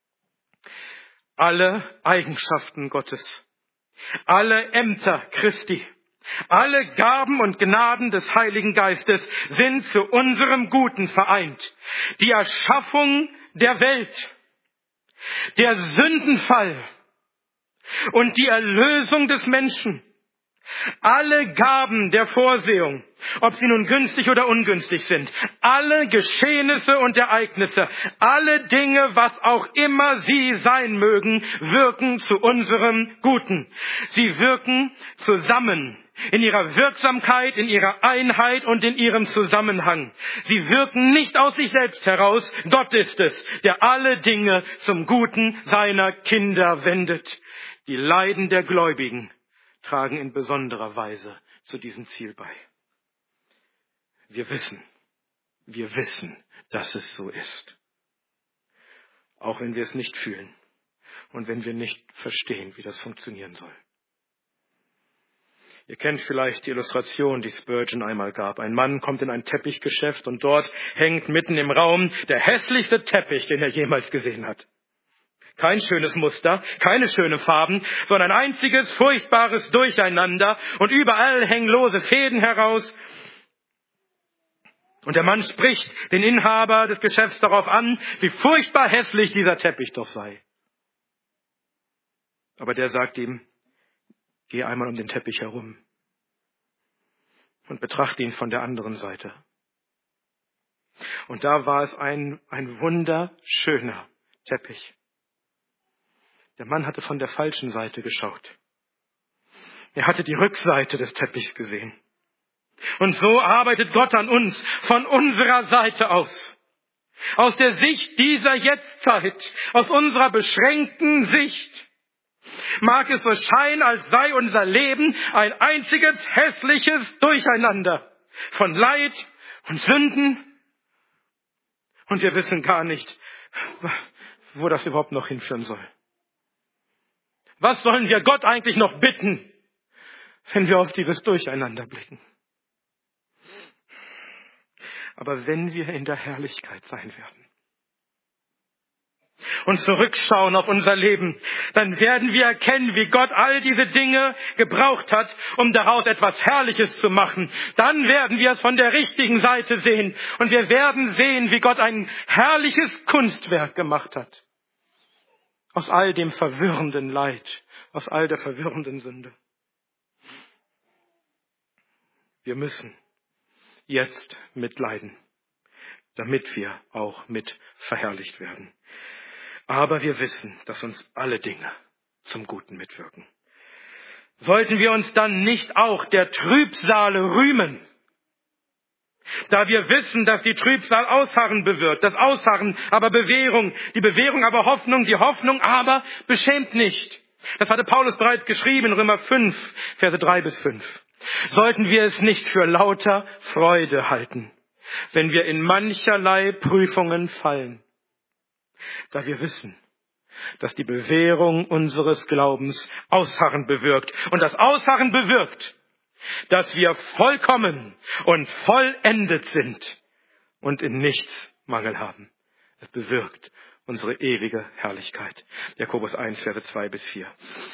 Alle Eigenschaften Gottes, alle Ämter Christi, alle Gaben und Gnaden des Heiligen Geistes sind zu unserem Guten vereint. Die Erschaffung der Welt, der Sündenfall und die Erlösung des Menschen, alle Gaben der Vorsehung, ob sie nun günstig oder ungünstig sind, alle Geschehnisse und Ereignisse, alle Dinge, was auch immer sie sein mögen, wirken zu unserem Guten. Sie wirken zusammen in ihrer Wirksamkeit, in ihrer Einheit und in ihrem Zusammenhang. Sie wirken nicht aus sich selbst heraus. Gott ist es, der alle Dinge zum Guten seiner Kinder wendet. Die Leiden der Gläubigen tragen in besonderer Weise zu diesem Ziel bei. Wir wissen, wir wissen, dass es so ist. Auch wenn wir es nicht fühlen und wenn wir nicht verstehen, wie das funktionieren soll. Ihr kennt vielleicht die Illustration, die Spurgeon einmal gab. Ein Mann kommt in ein Teppichgeschäft und dort hängt mitten im Raum der hässlichste Teppich, den er jemals gesehen hat. Kein schönes Muster, keine schönen Farben, sondern ein einziges furchtbares Durcheinander und überall hängen lose Fäden heraus. Und der Mann spricht den Inhaber des Geschäfts darauf an, wie furchtbar hässlich dieser Teppich doch sei. Aber der sagt ihm: Geh einmal um den Teppich herum und betrachte ihn von der anderen Seite. Und da war es ein, ein wunderschöner Teppich. Der Mann hatte von der falschen Seite geschaut. Er hatte die Rückseite des Teppichs gesehen. Und so arbeitet Gott an uns von unserer Seite aus. Aus der Sicht dieser Jetztzeit, aus unserer beschränkten Sicht. Mag es so scheinen, als sei unser Leben ein einziges hässliches Durcheinander von Leid und Sünden. Und wir wissen gar nicht, wo das überhaupt noch hinführen soll. Was sollen wir Gott eigentlich noch bitten, wenn wir auf dieses Durcheinander blicken? Aber wenn wir in der Herrlichkeit sein werden und zurückschauen auf unser Leben, dann werden wir erkennen, wie Gott all diese Dinge gebraucht hat, um daraus etwas Herrliches zu machen. Dann werden wir es von der richtigen Seite sehen und wir werden sehen, wie Gott ein herrliches Kunstwerk gemacht hat. Aus all dem verwirrenden Leid, aus all der verwirrenden Sünde. Wir müssen jetzt mitleiden, damit wir auch mit verherrlicht werden. Aber wir wissen, dass uns alle Dinge zum Guten mitwirken. Sollten wir uns dann nicht auch der Trübsale rühmen? Da wir wissen, dass die Trübsal Ausharren bewirkt, das Ausharren aber Bewährung, die Bewährung aber Hoffnung, die Hoffnung aber beschämt nicht. Das hatte Paulus bereits geschrieben in Römer fünf, Verse drei bis fünf. Sollten wir es nicht für lauter Freude halten, wenn wir in mancherlei Prüfungen fallen, da wir wissen, dass die Bewährung unseres Glaubens Ausharren bewirkt. Und das Ausharren bewirkt, dass wir vollkommen und vollendet sind und in nichts Mangel haben. Es bewirkt unsere ewige Herrlichkeit. Jakobus eins, Verse zwei bis vier.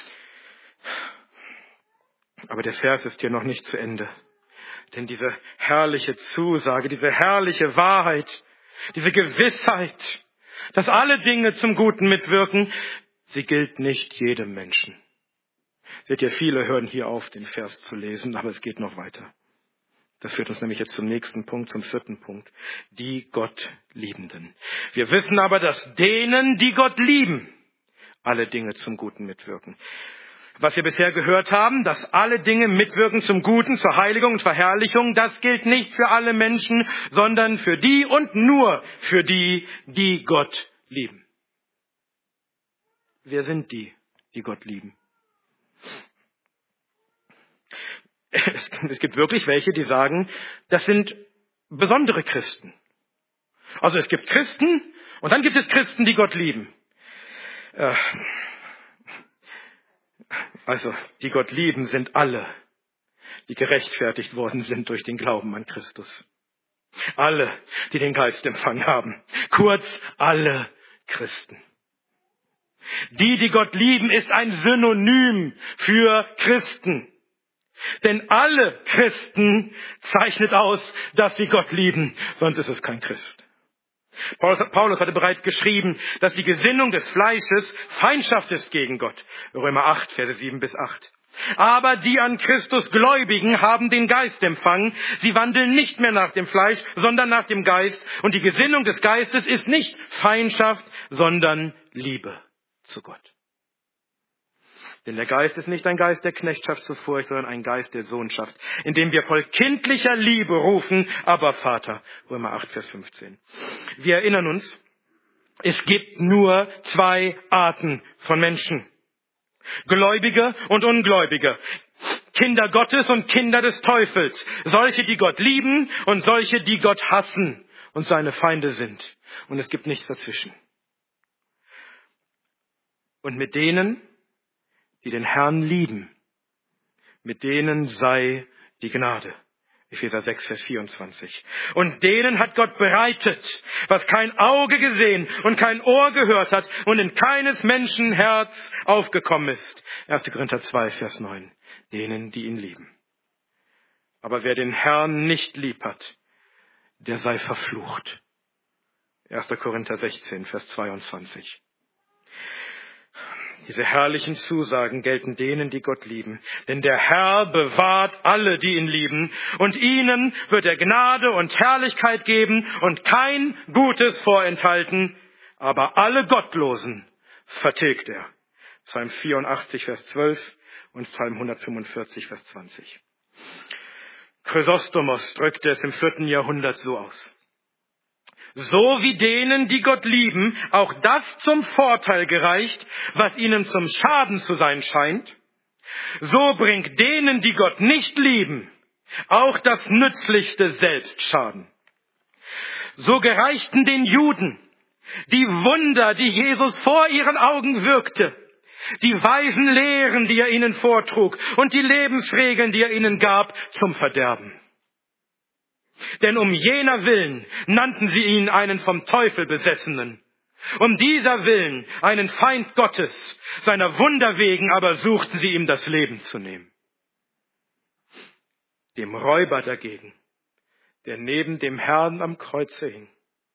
Aber der Vers ist hier noch nicht zu Ende. Denn diese herrliche Zusage, diese herrliche Wahrheit, diese Gewissheit, dass alle Dinge zum Guten mitwirken, sie gilt nicht jedem Menschen. Seht ihr, viele hören hier auf, den Vers zu lesen, aber es geht noch weiter. Das führt uns nämlich jetzt zum nächsten Punkt, zum vierten Punkt. Die Gott Liebenden. Wir wissen aber, dass denen, die Gott lieben, alle Dinge zum Guten mitwirken. Was wir bisher gehört haben, dass alle Dinge mitwirken zum Guten, zur Heiligung und Verherrlichung, das gilt nicht für alle Menschen, sondern für die und nur für die, die Gott lieben. Wer sind die, die Gott lieben? Es gibt wirklich welche, die sagen, das sind besondere Christen. Also es gibt Christen und dann gibt es Christen, die Gott lieben. Äh, Also, die Gott lieben, sind alle, die gerechtfertigt worden sind durch den Glauben an Christus. Alle, die den Geist empfangen haben. Kurz, alle Christen. Die, die Gott lieben, ist ein Synonym für Christen. Denn alle Christen zeichnet aus, dass sie Gott lieben, sonst ist es kein Christ. Paulus hatte bereits geschrieben, dass die Gesinnung des Fleisches Feindschaft ist gegen Gott. Römer acht, Verse sieben bis acht. Aber die an Christus Gläubigen haben den Geist empfangen. Sie wandeln nicht mehr nach dem Fleisch, sondern nach dem Geist. Und die Gesinnung des Geistes ist nicht Feindschaft, sondern Liebe zu Gott. Denn der Geist ist nicht ein Geist der Knechtschaft zur Furcht, sondern ein Geist der Sohnschaft, in dem wir voll kindlicher Liebe rufen, aber Vater. Römer acht, Vers fünfzehn. Wir erinnern uns, es gibt nur zwei Arten von Menschen. Gläubige und Ungläubige. Kinder Gottes und Kinder des Teufels. Solche, die Gott lieben und solche, die Gott hassen und seine Feinde sind. Und es gibt nichts dazwischen. Und mit denen, die den Herrn lieben, mit denen sei die Gnade. Epheser sechs, Vers vierundzwanzig. Und denen hat Gott bereitet, was kein Auge gesehen und kein Ohr gehört hat und in keines Menschen Herz aufgekommen ist. erster Korinther zwei, Vers neun. Denen, die ihn lieben. Aber wer den Herrn nicht lieb hat, der sei verflucht. erster Korinther sechzehn, Vers zweiundzwanzig. Diese herrlichen Zusagen gelten denen, die Gott lieben. Denn der Herr bewahrt alle, die ihn lieben. Und ihnen wird er Gnade und Herrlichkeit geben und kein Gutes vorenthalten. Aber alle Gottlosen vertilgt er. Psalm vierundachtzig, Vers zwölf und Psalm hundertfünfundvierzig, Vers zwanzig. Chrysostomos drückte es im vierten Jahrhundert so aus. So wie denen, die Gott lieben, auch das zum Vorteil gereicht, was ihnen zum Schaden zu sein scheint, so bringt denen, die Gott nicht lieben, auch das Nützlichste selbst Schaden. So gereichten den Juden die Wunder, die Jesus vor ihren Augen wirkte, die weisen Lehren, die er ihnen vortrug und die Lebensregeln, die er ihnen gab, zum Verderben. Denn um jener Willen nannten sie ihn einen vom Teufel Besessenen. Um dieser Willen einen Feind Gottes, seiner Wunder wegen aber suchten sie ihm das Leben zu nehmen. Dem Räuber dagegen, der neben dem Herrn am Kreuze hing,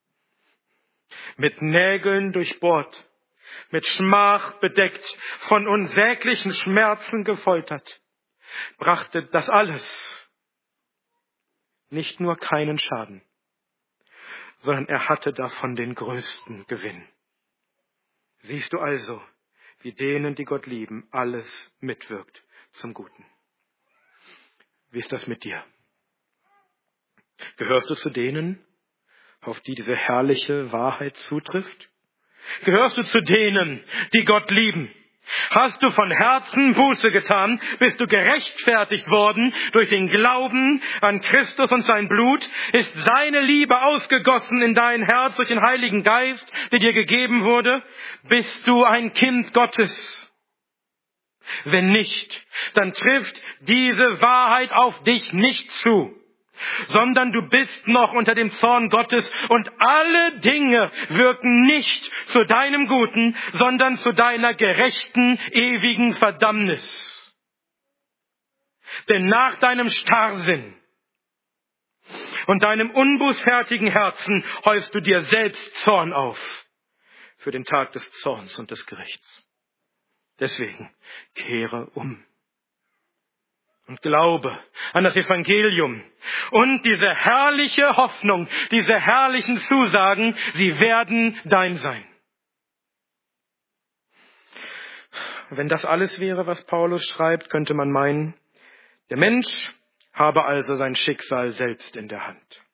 mit Nägeln durchbohrt, mit Schmach bedeckt, von unsäglichen Schmerzen gefoltert, brachte das alles nicht nur keinen Schaden, sondern er hatte davon den größten Gewinn. Siehst du also, wie denen, die Gott lieben, alles mitwirkt zum Guten. Wie ist das mit dir? Gehörst du zu denen, auf die diese herrliche Wahrheit zutrifft? Gehörst du zu denen, die Gott lieben? Hast du von Herzen Buße getan? Bist du gerechtfertigt worden durch den Glauben an Christus und sein Blut? Ist seine Liebe ausgegossen in dein Herz durch den Heiligen Geist, der dir gegeben wurde? Bist du ein Kind Gottes? Wenn nicht, dann trifft diese Wahrheit auf dich nicht zu, sondern du bist noch unter dem Zorn Gottes und alle Dinge wirken nicht zu deinem Guten, sondern zu deiner gerechten, ewigen Verdammnis. Denn nach deinem Starrsinn und deinem unbußfertigen Herzen häufst du dir selbst Zorn auf für den Tag des Zorns und des Gerichts. Deswegen kehre um. Und glaube an das Evangelium und diese herrliche Hoffnung, diese herrlichen Zusagen, sie werden dein sein. Wenn das alles wäre, was Paulus schreibt, könnte man meinen, der Mensch habe also sein Schicksal selbst in der Hand.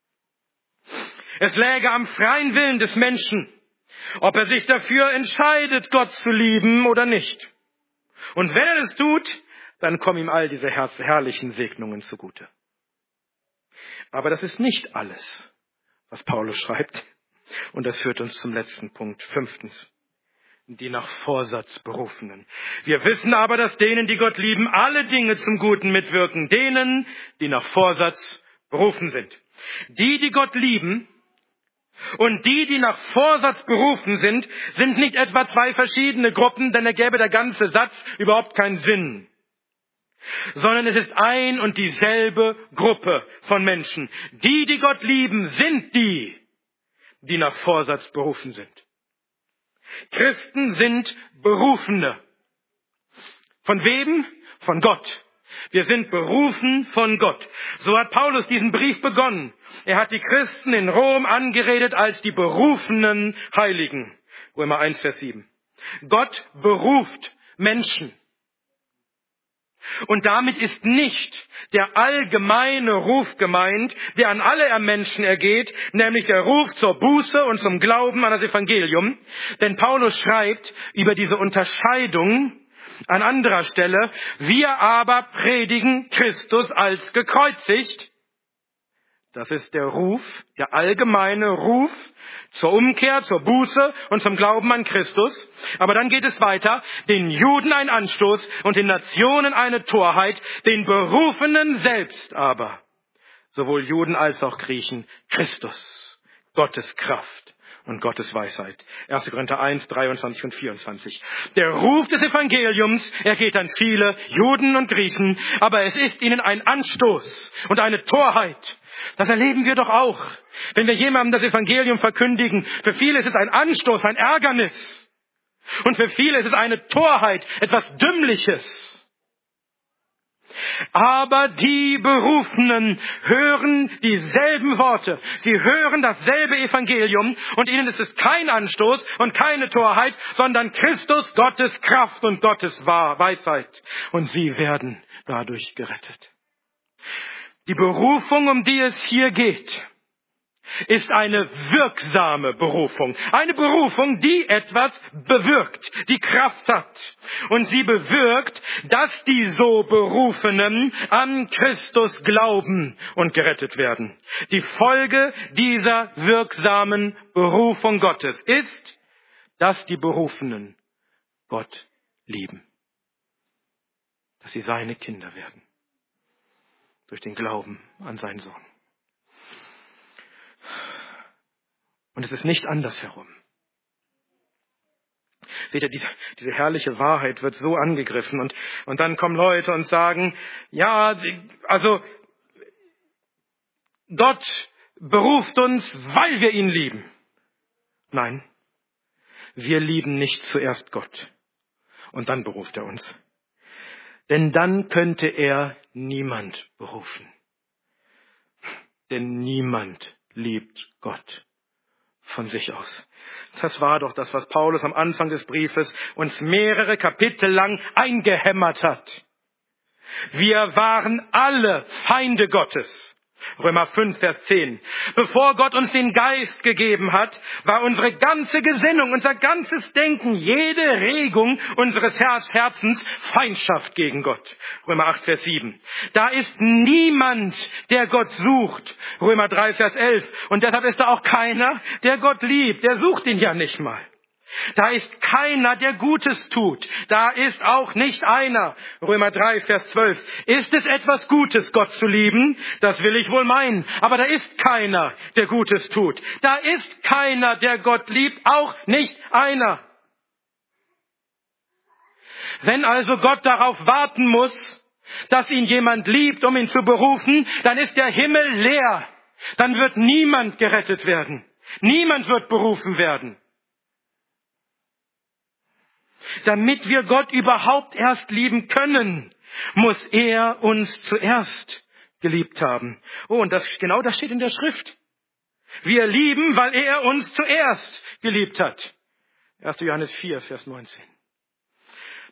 Es läge am freien Willen des Menschen, ob er sich dafür entscheidet, Gott zu lieben oder nicht. Und wenn er es tut, dann kommen ihm all diese herrlichen Segnungen zugute. Aber das ist nicht alles, was Paulus schreibt. Und das führt uns zum letzten Punkt. Fünftens, die nach Vorsatz Berufenen. Wir wissen aber, dass denen, die Gott lieben, alle Dinge zum Guten mitwirken. Denen, die nach Vorsatz berufen sind. Die, die Gott lieben und die, die nach Vorsatz berufen sind, sind nicht etwa zwei verschiedene Gruppen, denn da gäbe der ganze Satz überhaupt keinen Sinn. Sondern es ist ein und dieselbe Gruppe von Menschen. Die, die Gott lieben, sind die, die nach Vorsatz berufen sind. Christen sind Berufene. Von wem? Von Gott. Wir sind berufen von Gott. So hat Paulus diesen Brief begonnen. Er hat die Christen in Rom angeredet als die berufenen Heiligen. Römer eins, Vers sieben. Gott beruft Menschen. Und damit ist nicht der allgemeine Ruf gemeint, der an alle Menschen ergeht, nämlich der Ruf zur Buße und zum Glauben an das Evangelium. Denn Paulus schreibt über diese Unterscheidung an anderer Stelle: Wir aber predigen Christus als gekreuzigt. Das ist der Ruf, der allgemeine Ruf zur Umkehr, zur Buße und zum Glauben an Christus. Aber dann geht es weiter. Den Juden ein Anstoß und den Nationen eine Torheit, den Berufenen selbst aber, sowohl Juden als auch Griechen, Christus, Gottes Kraft und Gottes Weisheit. erster Korinther eins, dreiundzwanzig und vierundzwanzig. Der Ruf des Evangeliums ergeht an viele Juden und Griechen, aber es ist ihnen ein Anstoß und eine Torheit. Das erleben wir doch auch, wenn wir jemandem das Evangelium verkündigen. Für viele ist es ein Anstoß, ein Ärgernis. Und für viele ist es eine Torheit, etwas Dümmliches. Aber die Berufenen hören dieselben Worte. Sie hören dasselbe Evangelium und ihnen ist es kein Anstoß und keine Torheit, sondern Christus, Gottes Kraft und Gottes Weisheit. Und sie werden dadurch gerettet. Die Berufung, um die es hier geht, ist eine wirksame Berufung. Eine Berufung, die etwas bewirkt, die Kraft hat. Und sie bewirkt, dass die so Berufenen an Christus glauben und gerettet werden. Die Folge dieser wirksamen Berufung Gottes ist, dass die Berufenen Gott lieben. Dass sie seine Kinder werden. Durch den Glauben an seinen Sohn. Und es ist nicht andersherum. Seht ihr, diese, diese herrliche Wahrheit wird so angegriffen und, und dann kommen Leute und sagen, ja, also Gott beruft uns, weil wir ihn lieben. Nein, wir lieben nicht zuerst Gott und dann beruft er uns. Denn dann könnte er niemand berufen. Denn niemand liebt Gott von sich aus. Das war doch das, was Paulus am Anfang des Briefes uns mehrere Kapitel lang eingehämmert hat. Wir waren alle Feinde Gottes. Römer fünf, Vers zehn. Bevor Gott uns den Geist gegeben hat, war unsere ganze Gesinnung, unser ganzes Denken, jede Regung unseres Herzens Feindschaft gegen Gott. Römer acht, Vers sieben. Da ist niemand, der Gott sucht. Römer drei, Vers elf. Und deshalb ist da auch keiner, der Gott liebt. Der sucht ihn ja nicht mal. Da ist keiner, der Gutes tut. Da ist auch nicht einer. Römer drei, Vers zwölf. Ist es etwas Gutes, Gott zu lieben? Das will ich wohl meinen. Aber da ist keiner, der Gutes tut. Da ist keiner, der Gott liebt. Auch nicht einer. Wenn also Gott darauf warten muss, dass ihn jemand liebt, um ihn zu berufen, dann ist der Himmel leer. Dann wird niemand gerettet werden. Niemand wird berufen werden. Damit wir Gott überhaupt erst lieben können, muss er uns zuerst geliebt haben. Oh, und das, genau das steht in der Schrift. Wir lieben, weil er uns zuerst geliebt hat. erster Johannes vier, Vers neunzehn.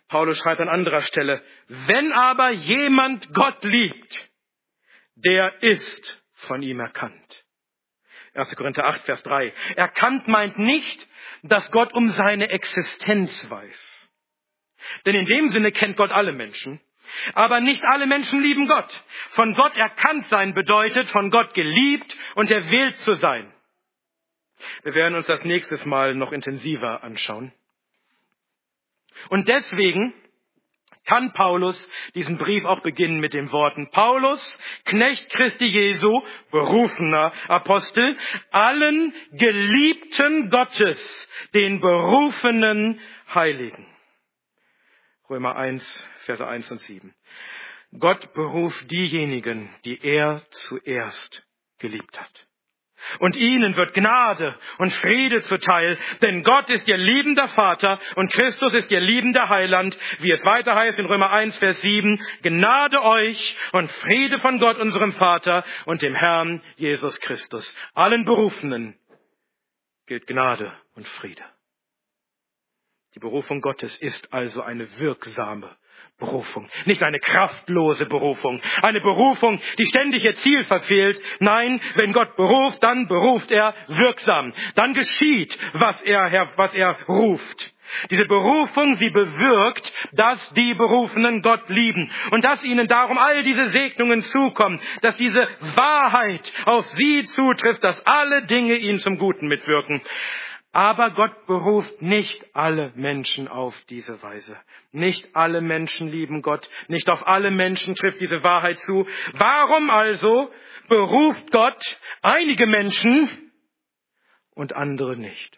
Paulus schreibt an anderer Stelle, wenn aber jemand Gott liebt, der ist von ihm erkannt. erster Korinther acht, Vers drei. Erkannt meint nicht, dass Gott um seine Existenz weiß. Denn in dem Sinne kennt Gott alle Menschen. Aber nicht alle Menschen lieben Gott. Von Gott erkannt sein bedeutet, von Gott geliebt und erwählt zu sein. Wir werden uns das nächstes Mal noch intensiver anschauen. Und deswegen kann Paulus diesen Brief auch beginnen mit den Worten: Paulus, Knecht Christi Jesu, berufener Apostel, allen Geliebten Gottes, den berufenen Heiligen. Römer eins, Verse eins und sieben. Gott beruft diejenigen, die er zuerst geliebt hat. Und ihnen wird Gnade und Friede zuteil, denn Gott ist ihr liebender Vater und Christus ist ihr liebender Heiland, wie es weiter heißt in Römer eins, Vers sieben, Gnade euch und Friede von Gott, unserem Vater und dem Herrn Jesus Christus. Allen Berufenen gilt Gnade und Friede. Die Berufung Gottes ist also eine wirksame Berufung, nicht eine kraftlose Berufung, eine Berufung, die ständig ihr Ziel verfehlt. Nein, wenn Gott beruft, dann beruft er wirksam. Dann geschieht, was er, was er ruft. Diese Berufung, sie bewirkt, dass die Berufenen Gott lieben und dass ihnen darum all diese Segnungen zukommen, dass diese Wahrheit auf sie zutrifft, dass alle Dinge ihnen zum Guten mitwirken. Aber Gott beruft nicht alle Menschen auf diese Weise. Nicht alle Menschen lieben Gott. Nicht auf alle Menschen trifft diese Wahrheit zu. Warum also beruft Gott einige Menschen und andere nicht?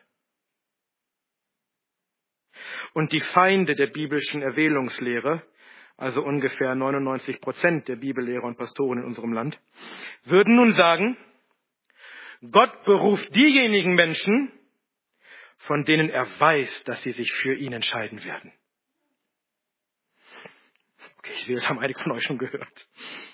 Und die Feinde der biblischen Erwählungslehre, also ungefähr neunundneunzig Prozent der Bibellehrer und Pastoren in unserem Land, würden nun sagen, Gott beruft diejenigen Menschen, von denen er weiß, dass sie sich für ihn entscheiden werden. Okay, ich sehe, das haben einige von euch schon gehört.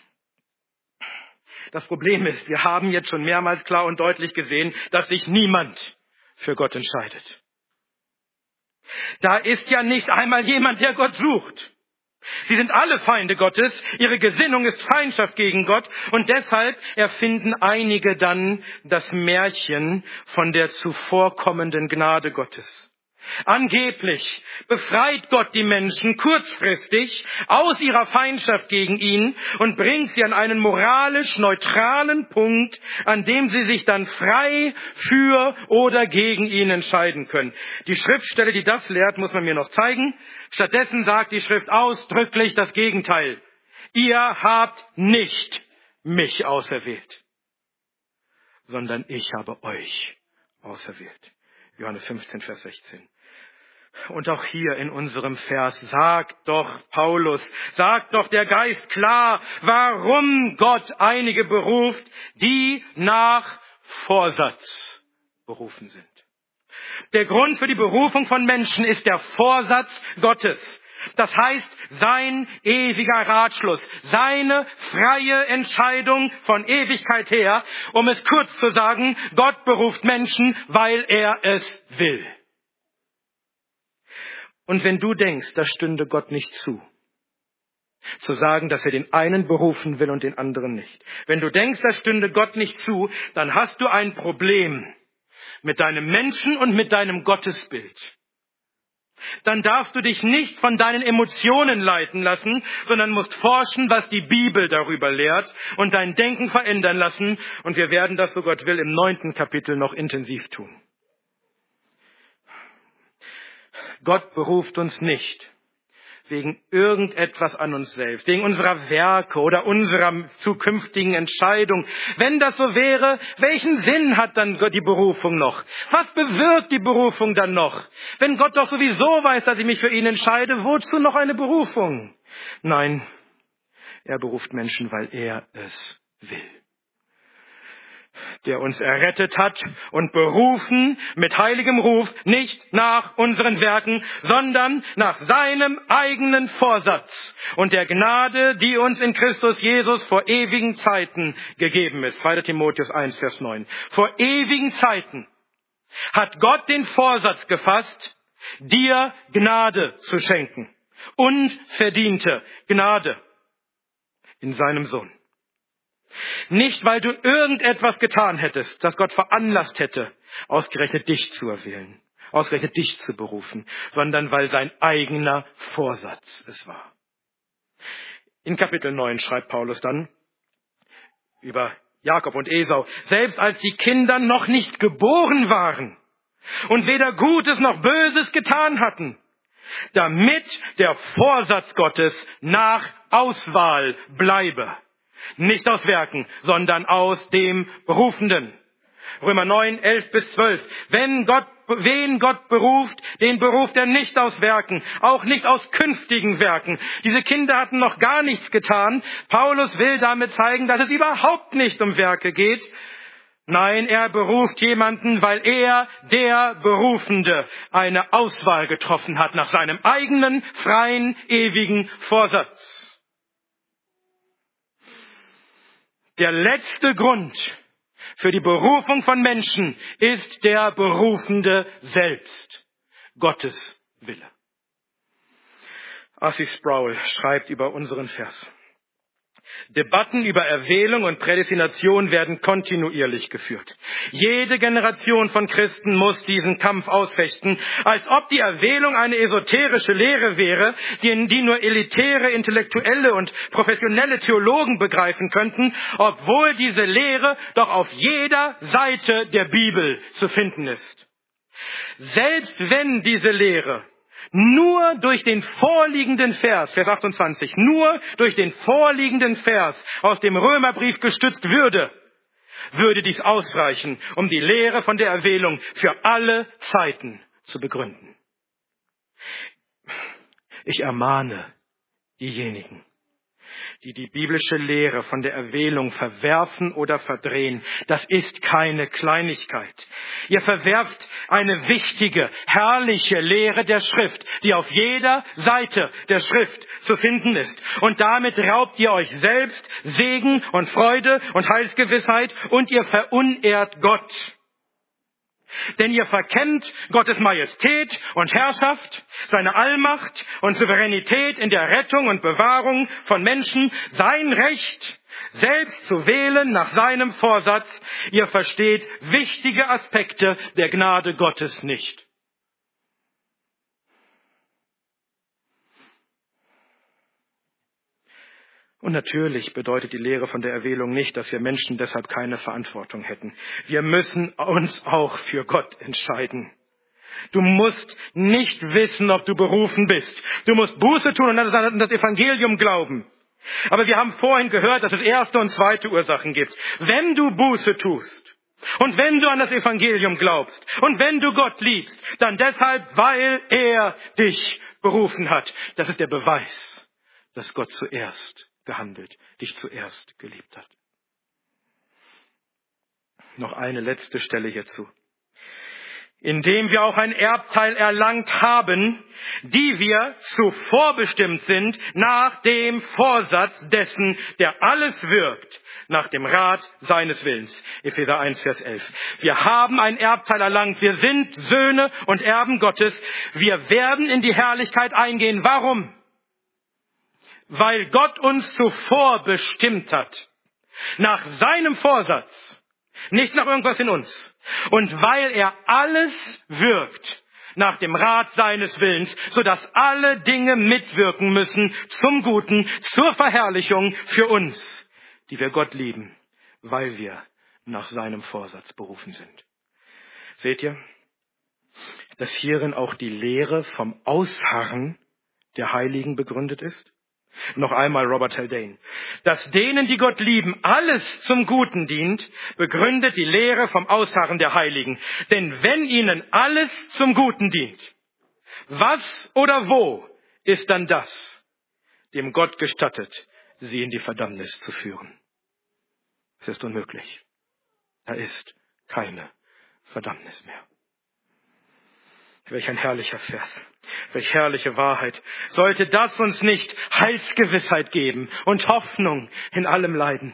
Das Problem ist, wir haben jetzt schon mehrmals klar und deutlich gesehen, dass sich niemand für Gott entscheidet. Da ist ja nicht einmal jemand, der Gott sucht. Sie sind alle Feinde Gottes, ihre Gesinnung ist Feindschaft gegen Gott und deshalb erfinden einige dann das Märchen von der zuvorkommenden Gnade Gottes. Angeblich befreit Gott die Menschen kurzfristig aus ihrer Feindschaft gegen ihn und bringt sie an einen moralisch neutralen Punkt, an dem sie sich dann frei für oder gegen ihn entscheiden können. Die Schriftstelle, die das lehrt, muss man mir noch zeigen. Stattdessen sagt die Schrift ausdrücklich das Gegenteil. Ihr habt nicht mich auserwählt, sondern ich habe euch auserwählt. Johannes fünfzehn, Vers sechzehn. Und auch hier in unserem Vers sagt doch Paulus, sagt doch der Geist klar, warum Gott einige beruft, die nach Vorsatz berufen sind. Der Grund für die Berufung von Menschen ist der Vorsatz Gottes. Das heißt, sein ewiger Ratschluss, seine freie Entscheidung von Ewigkeit her, um es kurz zu sagen, Gott beruft Menschen, weil er es will. Und wenn du denkst, das stünde Gott nicht zu, zu sagen, dass er den einen berufen will und den anderen nicht. Wenn du denkst, das stünde Gott nicht zu, dann hast du ein Problem mit deinem Menschen und mit deinem Gottesbild. Dann darfst du dich nicht von deinen Emotionen leiten lassen, sondern musst forschen, was die Bibel darüber lehrt und dein Denken verändern lassen. Und wir werden das, so Gott will, im neunten Kapitel noch intensiv tun. Gott beruft uns nicht wegen irgendetwas an uns selbst, wegen unserer Werke oder unserer zukünftigen Entscheidung. Wenn das so wäre, welchen Sinn hat dann Gott die Berufung noch? Was bewirkt die Berufung dann noch? Wenn Gott doch sowieso weiß, dass ich mich für ihn entscheide, wozu noch eine Berufung? Nein, er beruft Menschen, weil er es will. Der uns errettet hat und berufen mit heiligem Ruf, nicht nach unseren Werken, sondern nach seinem eigenen Vorsatz und der Gnade, die uns in Christus Jesus vor ewigen Zeiten gegeben ist. zweiter Timotheus eins, Vers neun. Vor ewigen Zeiten hat Gott den Vorsatz gefasst, dir Gnade zu schenken. Unverdiente Gnade in seinem Sohn. Nicht, weil du irgendetwas getan hättest, das Gott veranlasst hätte, ausgerechnet dich zu erwählen, ausgerechnet dich zu berufen, sondern weil sein eigener Vorsatz es war. In Kapitel neun schreibt Paulus dann über Jakob und Esau, selbst als die Kinder noch nicht geboren waren und weder Gutes noch Böses getan hatten, damit der Vorsatz Gottes nach Auswahl bleibe. Nicht aus Werken, sondern aus dem Berufenden. Römer neun, elf bis zwölf. Wenn Gott, wen Gott beruft, den beruft er nicht aus Werken, auch nicht aus künftigen Werken. Diese Kinder hatten noch gar nichts getan. Paulus will damit zeigen, dass es überhaupt nicht um Werke geht. Nein, er beruft jemanden, weil er, der Berufende, eine Auswahl getroffen hat nach seinem eigenen, freien, ewigen Vorsatz. Der letzte Grund für die Berufung von Menschen ist der Berufende selbst, Gottes Wille. Arthur Sproul schreibt über unseren Vers: Debatten über Erwählung und Prädestination werden kontinuierlich geführt. Jede Generation von Christen muss diesen Kampf ausfechten, als ob die Erwählung eine esoterische Lehre wäre, die, die nur elitäre, intellektuelle und professionelle Theologen begreifen könnten, obwohl diese Lehre doch auf jeder Seite der Bibel zu finden ist. Selbst wenn diese Lehre nur durch den vorliegenden Vers, Vers achtundzwanzig, nur durch den vorliegenden Vers aus dem Römerbrief gestützt würde, würde dies ausreichen, um die Lehre von der Erwählung für alle Zeiten zu begründen. Ich ermahne diejenigen, die die biblische Lehre von der Erwählung verwerfen oder verdrehen. Das ist keine Kleinigkeit. Ihr verwerft eine wichtige, herrliche Lehre der Schrift, die auf jeder Seite der Schrift zu finden ist. Und damit raubt ihr euch selbst Segen und Freude und Heilsgewissheit und ihr verunehrt Gott. Denn ihr verkennt Gottes Majestät und Herrschaft, seine Allmacht und Souveränität in der Rettung und Bewahrung von Menschen, sein Recht, selbst zu wählen nach seinem Vorsatz. Ihr versteht wichtige Aspekte der Gnade Gottes nicht. Und natürlich bedeutet die Lehre von der Erwählung nicht, dass wir Menschen deshalb keine Verantwortung hätten. Wir müssen uns auch für Gott entscheiden. Du musst nicht wissen, ob du berufen bist. Du musst Buße tun und an das Evangelium glauben. Aber wir haben vorhin gehört, dass es erste und zweite Ursachen gibt. Wenn du Buße tust und wenn du an das Evangelium glaubst und wenn du Gott liebst, dann deshalb, weil er dich berufen hat. Das ist der Beweis, dass Gott zuerst gehandelt, dich zuerst geliebt hat. Noch eine letzte Stelle hierzu. Indem wir auch ein Erbteil erlangt haben, die wir zuvor bestimmt sind, nach dem Vorsatz dessen, der alles wirkt, nach dem Rat seines Willens. Epheser eins, Vers elf. Wir haben ein Erbteil erlangt, wir sind Söhne und Erben Gottes, wir werden in die Herrlichkeit eingehen. Warum? Weil Gott uns zuvor bestimmt hat, nach seinem Vorsatz, nicht nach irgendwas in uns. Und weil er alles wirkt nach dem Rat seines Willens, sodass alle Dinge mitwirken müssen zum Guten, zur Verherrlichung für uns, die wir Gott lieben, weil wir nach seinem Vorsatz berufen sind. Seht ihr, dass hierin auch die Lehre vom Ausharren der Heiligen begründet ist? Noch einmal Robert Haldane. Dass denen, die Gott lieben, alles zum Guten dient, begründet die Lehre vom Ausharren der Heiligen. Denn wenn ihnen alles zum Guten dient, was oder wo ist dann das, dem Gott gestattet, sie in die Verdammnis zu führen? Es ist unmöglich. Da ist keine Verdammnis mehr. Welch ein herrlicher Vers, welch herrliche Wahrheit. Sollte das uns nicht Heilsgewissheit geben und Hoffnung in allem Leiden?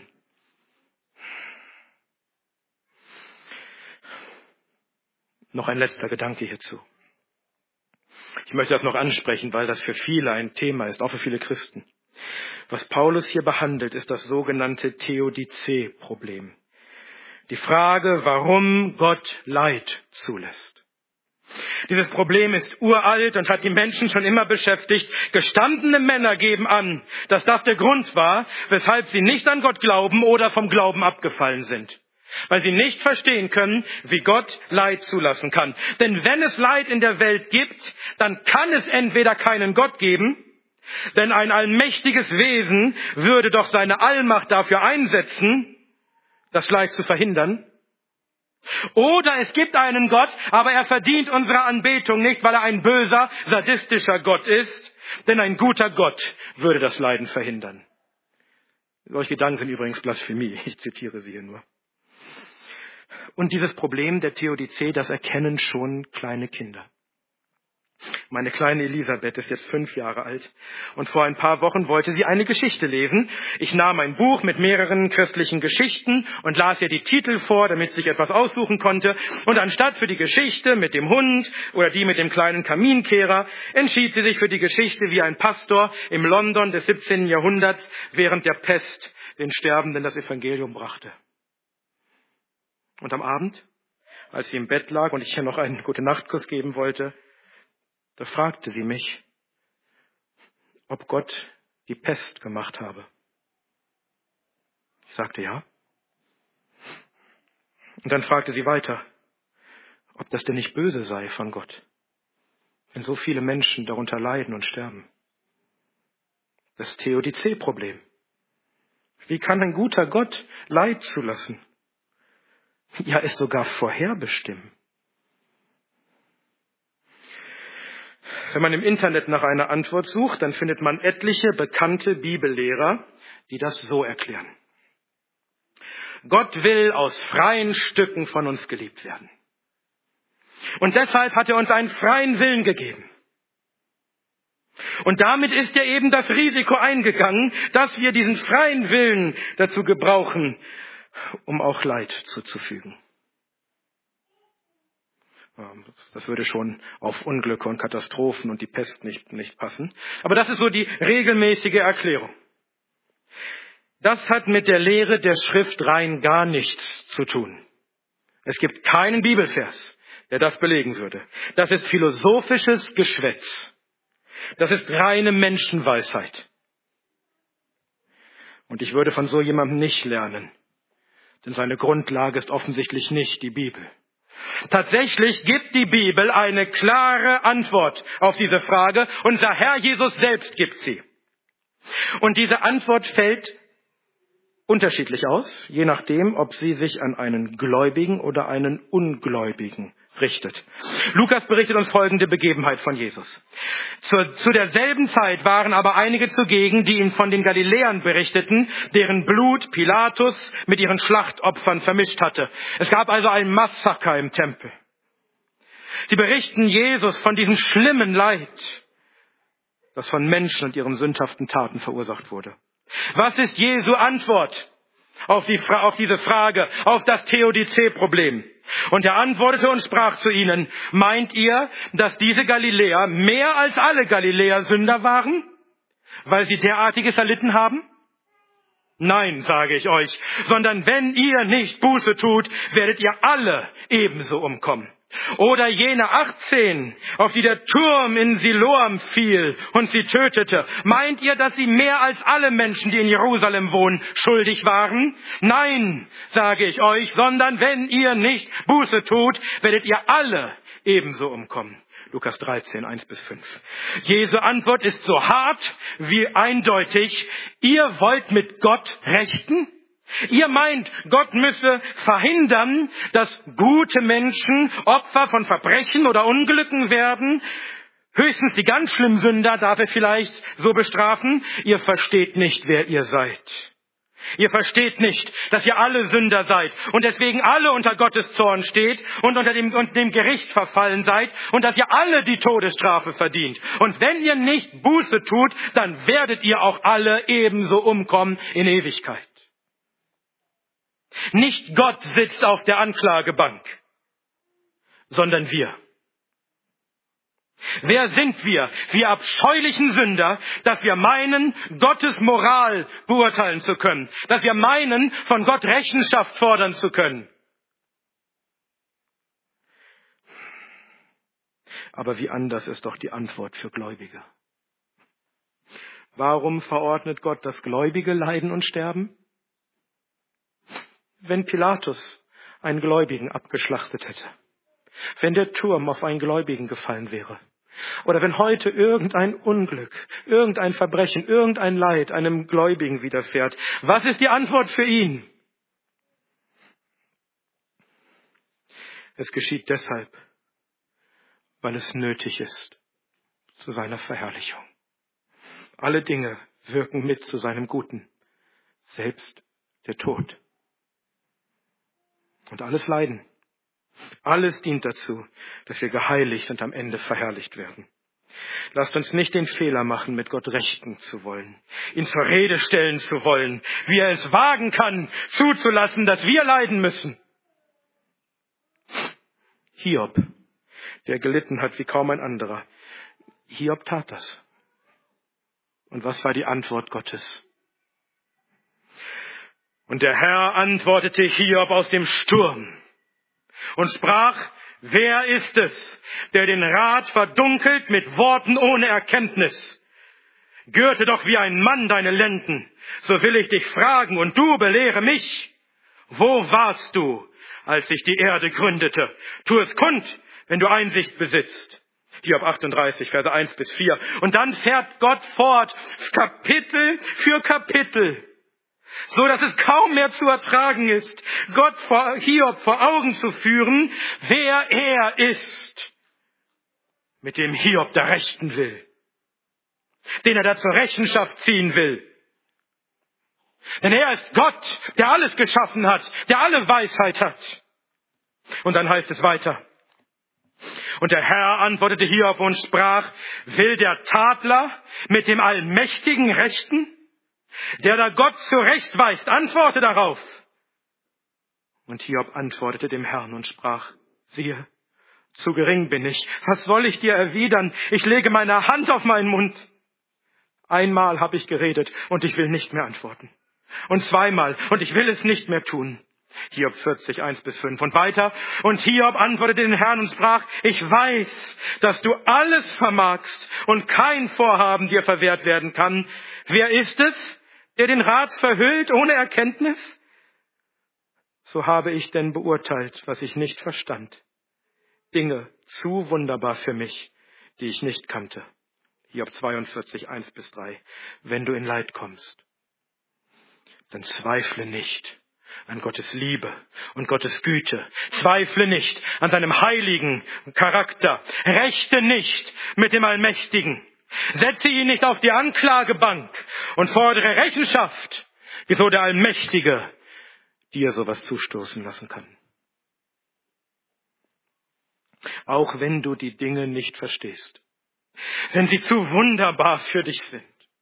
Noch ein letzter Gedanke hierzu. Ich möchte das noch ansprechen, weil das für viele ein Thema ist, auch für viele Christen. Was Paulus hier behandelt, ist das sogenannte Theodizee-Problem. Die Frage, warum Gott Leid zulässt. Dieses Problem ist uralt und hat die Menschen schon immer beschäftigt. Gestandene Männer geben an, dass das der Grund war, weshalb sie nicht an Gott glauben oder vom Glauben abgefallen sind. Weil sie nicht verstehen können, wie Gott Leid zulassen kann. Denn wenn es Leid in der Welt gibt, dann kann es entweder keinen Gott geben, denn ein allmächtiges Wesen würde doch seine Allmacht dafür einsetzen, das Leid zu verhindern. Oder es gibt einen Gott, aber er verdient unsere Anbetung nicht, weil er ein böser, sadistischer Gott ist. Denn ein guter Gott würde das Leiden verhindern. Solche Gedanken sind übrigens Blasphemie. Ich zitiere sie hier nur. Und dieses Problem der Theodizee, das erkennen schon kleine Kinder. Meine kleine Elisabeth ist jetzt fünf Jahre alt und vor ein paar Wochen wollte sie eine Geschichte lesen. Ich nahm ein Buch mit mehreren christlichen Geschichten und las ihr die Titel vor, damit sie sich etwas aussuchen konnte. Und anstatt für die Geschichte mit dem Hund oder die mit dem kleinen Kaminkehrer, entschied sie sich für die Geschichte, wie ein Pastor im London des siebzehnten Jahrhunderts während der Pest den Sterbenden das Evangelium brachte. Und am Abend, als sie im Bett lag und ich ihr noch einen Gute-Nacht-Kuss geben wollte, da fragte sie mich, ob Gott die Pest gemacht habe. Ich sagte ja. Und dann fragte sie weiter, ob das denn nicht böse sei von Gott, wenn so viele Menschen darunter leiden und sterben. Das Theodizee-Problem. Wie kann ein guter Gott Leid zulassen? Ja, es sogar vorherbestimmen. Wenn man im Internet nach einer Antwort sucht, dann findet man etliche bekannte Bibellehrer, die das so erklären. Gott will aus freien Stücken von uns geliebt werden. Und deshalb hat er uns einen freien Willen gegeben. Und damit ist er eben das Risiko eingegangen, dass wir diesen freien Willen dazu gebrauchen, um auch Leid zuzufügen. Das würde schon auf Unglücke und Katastrophen und die Pest nicht, nicht passen. Aber das ist so die regelmäßige Erklärung. Das hat mit der Lehre der Schrift rein gar nichts zu tun. Es gibt keinen Bibelvers, der das belegen würde. Das ist philosophisches Geschwätz. Das ist reine Menschenweisheit. Und ich würde von so jemandem nicht lernen. Denn seine Grundlage ist offensichtlich nicht die Bibel. Tatsächlich gibt die Bibel eine klare Antwort auf diese Frage. Unser Herr Jesus selbst gibt sie. Und diese Antwort fällt unterschiedlich aus, je nachdem, ob sie sich an einen Gläubigen oder einen Ungläubigen richtet. Lukas berichtet uns folgende Begebenheit von Jesus. Zu, zu derselben Zeit waren aber einige zugegen, die ihm von den Galiläern berichteten, deren Blut Pilatus mit ihren Schlachtopfern vermischt hatte. Es gab also ein Massaker im Tempel. Sie berichten Jesus von diesem schlimmen Leid, das von Menschen und ihren sündhaften Taten verursacht wurde. Was ist Jesu Antwort auf, die, auf diese Frage, auf das Theodizee-Problem? Und er antwortete und sprach zu ihnen, meint ihr, dass diese Galiläer mehr als alle Galiläer Sünder waren, weil sie derartiges erlitten haben? Nein, sage ich euch, sondern wenn ihr nicht Buße tut, werdet ihr alle ebenso umkommen. Oder jene achtzehn, auf die der Turm in Siloam fiel und sie tötete. Meint ihr, dass sie mehr als alle Menschen, die in Jerusalem wohnen, schuldig waren? Nein, sage ich euch, sondern wenn ihr nicht Buße tut, werdet ihr alle ebenso umkommen. Lukas dreizehn, eins bis fünf. Jesu Antwort ist so hart wie eindeutig. Ihr wollt mit Gott rechten? Ihr meint, Gott müsse verhindern, dass gute Menschen Opfer von Verbrechen oder Unglücken werden? Höchstens die ganz schlimmen Sünder darf er vielleicht so bestrafen? Ihr versteht nicht, wer ihr seid. Ihr versteht nicht, dass ihr alle Sünder seid und deswegen alle unter Gottes Zorn steht und unter dem, unter dem Gericht verfallen seid und dass ihr alle die Todesstrafe verdient. Und wenn ihr nicht Buße tut, dann werdet ihr auch alle ebenso umkommen in Ewigkeit. Nicht Gott sitzt auf der Anklagebank, sondern wir. Wer sind wir, wir abscheulichen Sünder, dass wir meinen, Gottes Moral beurteilen zu können, dass wir meinen, von Gott Rechenschaft fordern zu können? Aber wie anders ist doch die Antwort für Gläubige. Warum verordnet Gott, dass Gläubige leiden und sterben? Wenn Pilatus einen Gläubigen abgeschlachtet hätte, wenn der Turm auf einen Gläubigen gefallen wäre, oder wenn heute irgendein Unglück, irgendein Verbrechen, irgendein Leid einem Gläubigen widerfährt, was ist die Antwort für ihn? Es geschieht deshalb, weil es nötig ist zu seiner Verherrlichung. Alle Dinge wirken mit zu seinem Guten, selbst der Tod. Und alles Leiden, alles dient dazu, dass wir geheiligt und am Ende verherrlicht werden. Lasst uns nicht den Fehler machen, mit Gott rechten zu wollen, ihn zur Rede stellen zu wollen, wie er es wagen kann, zuzulassen, dass wir leiden müssen. Hiob, der gelitten hat wie kaum ein anderer, Hiob tat das. Und was war die Antwort Gottes? Und der Herr antwortete Hiob aus dem Sturm und sprach, wer ist es, der den Rat verdunkelt mit Worten ohne Erkenntnis? Gürte doch wie ein Mann deine Lenden, so will ich dich fragen und du belehre mich. Wo warst du, als sich die Erde gründete? Tu es kund, wenn du Einsicht besitzt. Hiob achtunddreißig, Verse eins bis vier. Und dann fährt Gott fort, Kapitel für Kapitel, so dass es kaum mehr zu ertragen ist, Gott vor Hiob vor Augen zu führen, wer er ist, mit dem Hiob da rechten will, den er da zur Rechenschaft ziehen will. Denn er ist Gott, der alles geschaffen hat, der alle Weisheit hat. Und dann heißt es weiter. Und der Herr antwortete Hiob und sprach, will der Tadler mit dem Allmächtigen rechten? Der da Gott zurechtweist, antworte darauf. Und Hiob antwortete dem Herrn und sprach, siehe, zu gering bin ich. Was soll ich dir erwidern? Ich lege meine Hand auf meinen Mund. Einmal habe ich geredet und ich will nicht mehr antworten. Und zweimal und ich will es nicht mehr tun. Hiob vierzig, eins bis fünf und weiter. Und Hiob antwortete den Herrn und sprach, ich weiß, dass du alles vermagst und kein Vorhaben dir verwehrt werden kann. Wer ist es, der den Rat verhüllt ohne Erkenntnis? So habe ich denn beurteilt, was ich nicht verstand. Dinge zu wunderbar für mich, die ich nicht kannte. Hiob zweiundvierzig, eins bis drei. Wenn du in Leid kommst, dann zweifle nicht an Gottes Liebe und Gottes Güte. Zweifle nicht an seinem heiligen Charakter. Rechte nicht mit dem Allmächtigen. Setze ihn nicht auf die Anklagebank und fordere Rechenschaft, wieso der Allmächtige dir sowas zustoßen lassen kann. Auch wenn du die Dinge nicht verstehst, wenn sie zu wunderbar für dich sind,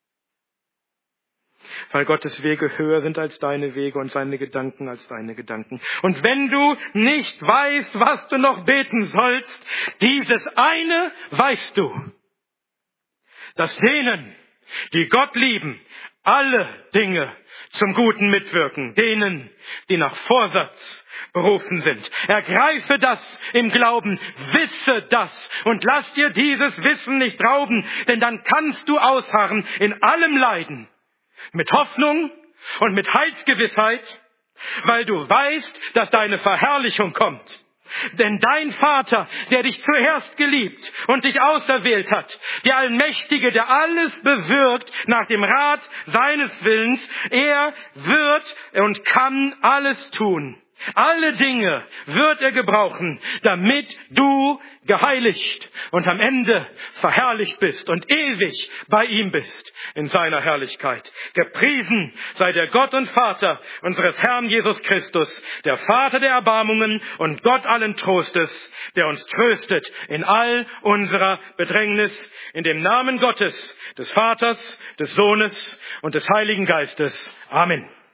weil Gottes Wege höher sind als deine Wege und seine Gedanken als deine Gedanken. Und wenn du nicht weißt, was du noch beten sollst, dieses eine weißt du, dass denen, die Gott lieben, alle Dinge zum Guten mitwirken, denen, die nach Vorsatz berufen sind. Ergreife das im Glauben, wisse das und lass dir dieses Wissen nicht rauben, denn dann kannst du ausharren in allem Leiden. Mit Hoffnung und mit Heilsgewissheit, weil du weißt, dass deine Verherrlichung kommt. Denn dein Vater, der dich zuerst geliebt und dich auserwählt hat, der Allmächtige, der alles bewirkt nach dem Rat seines Willens, er wird und kann alles tun. Alle Dinge wird er gebrauchen, damit du geheiligt und am Ende verherrlicht bist und ewig bei ihm bist in seiner Herrlichkeit. Gepriesen sei der Gott und Vater unseres Herrn Jesus Christus, der Vater der Erbarmungen und Gott allen Trostes, der uns tröstet in all unserer Bedrängnis, in dem Namen Gottes, des Vaters, des Sohnes und des Heiligen Geistes. Amen.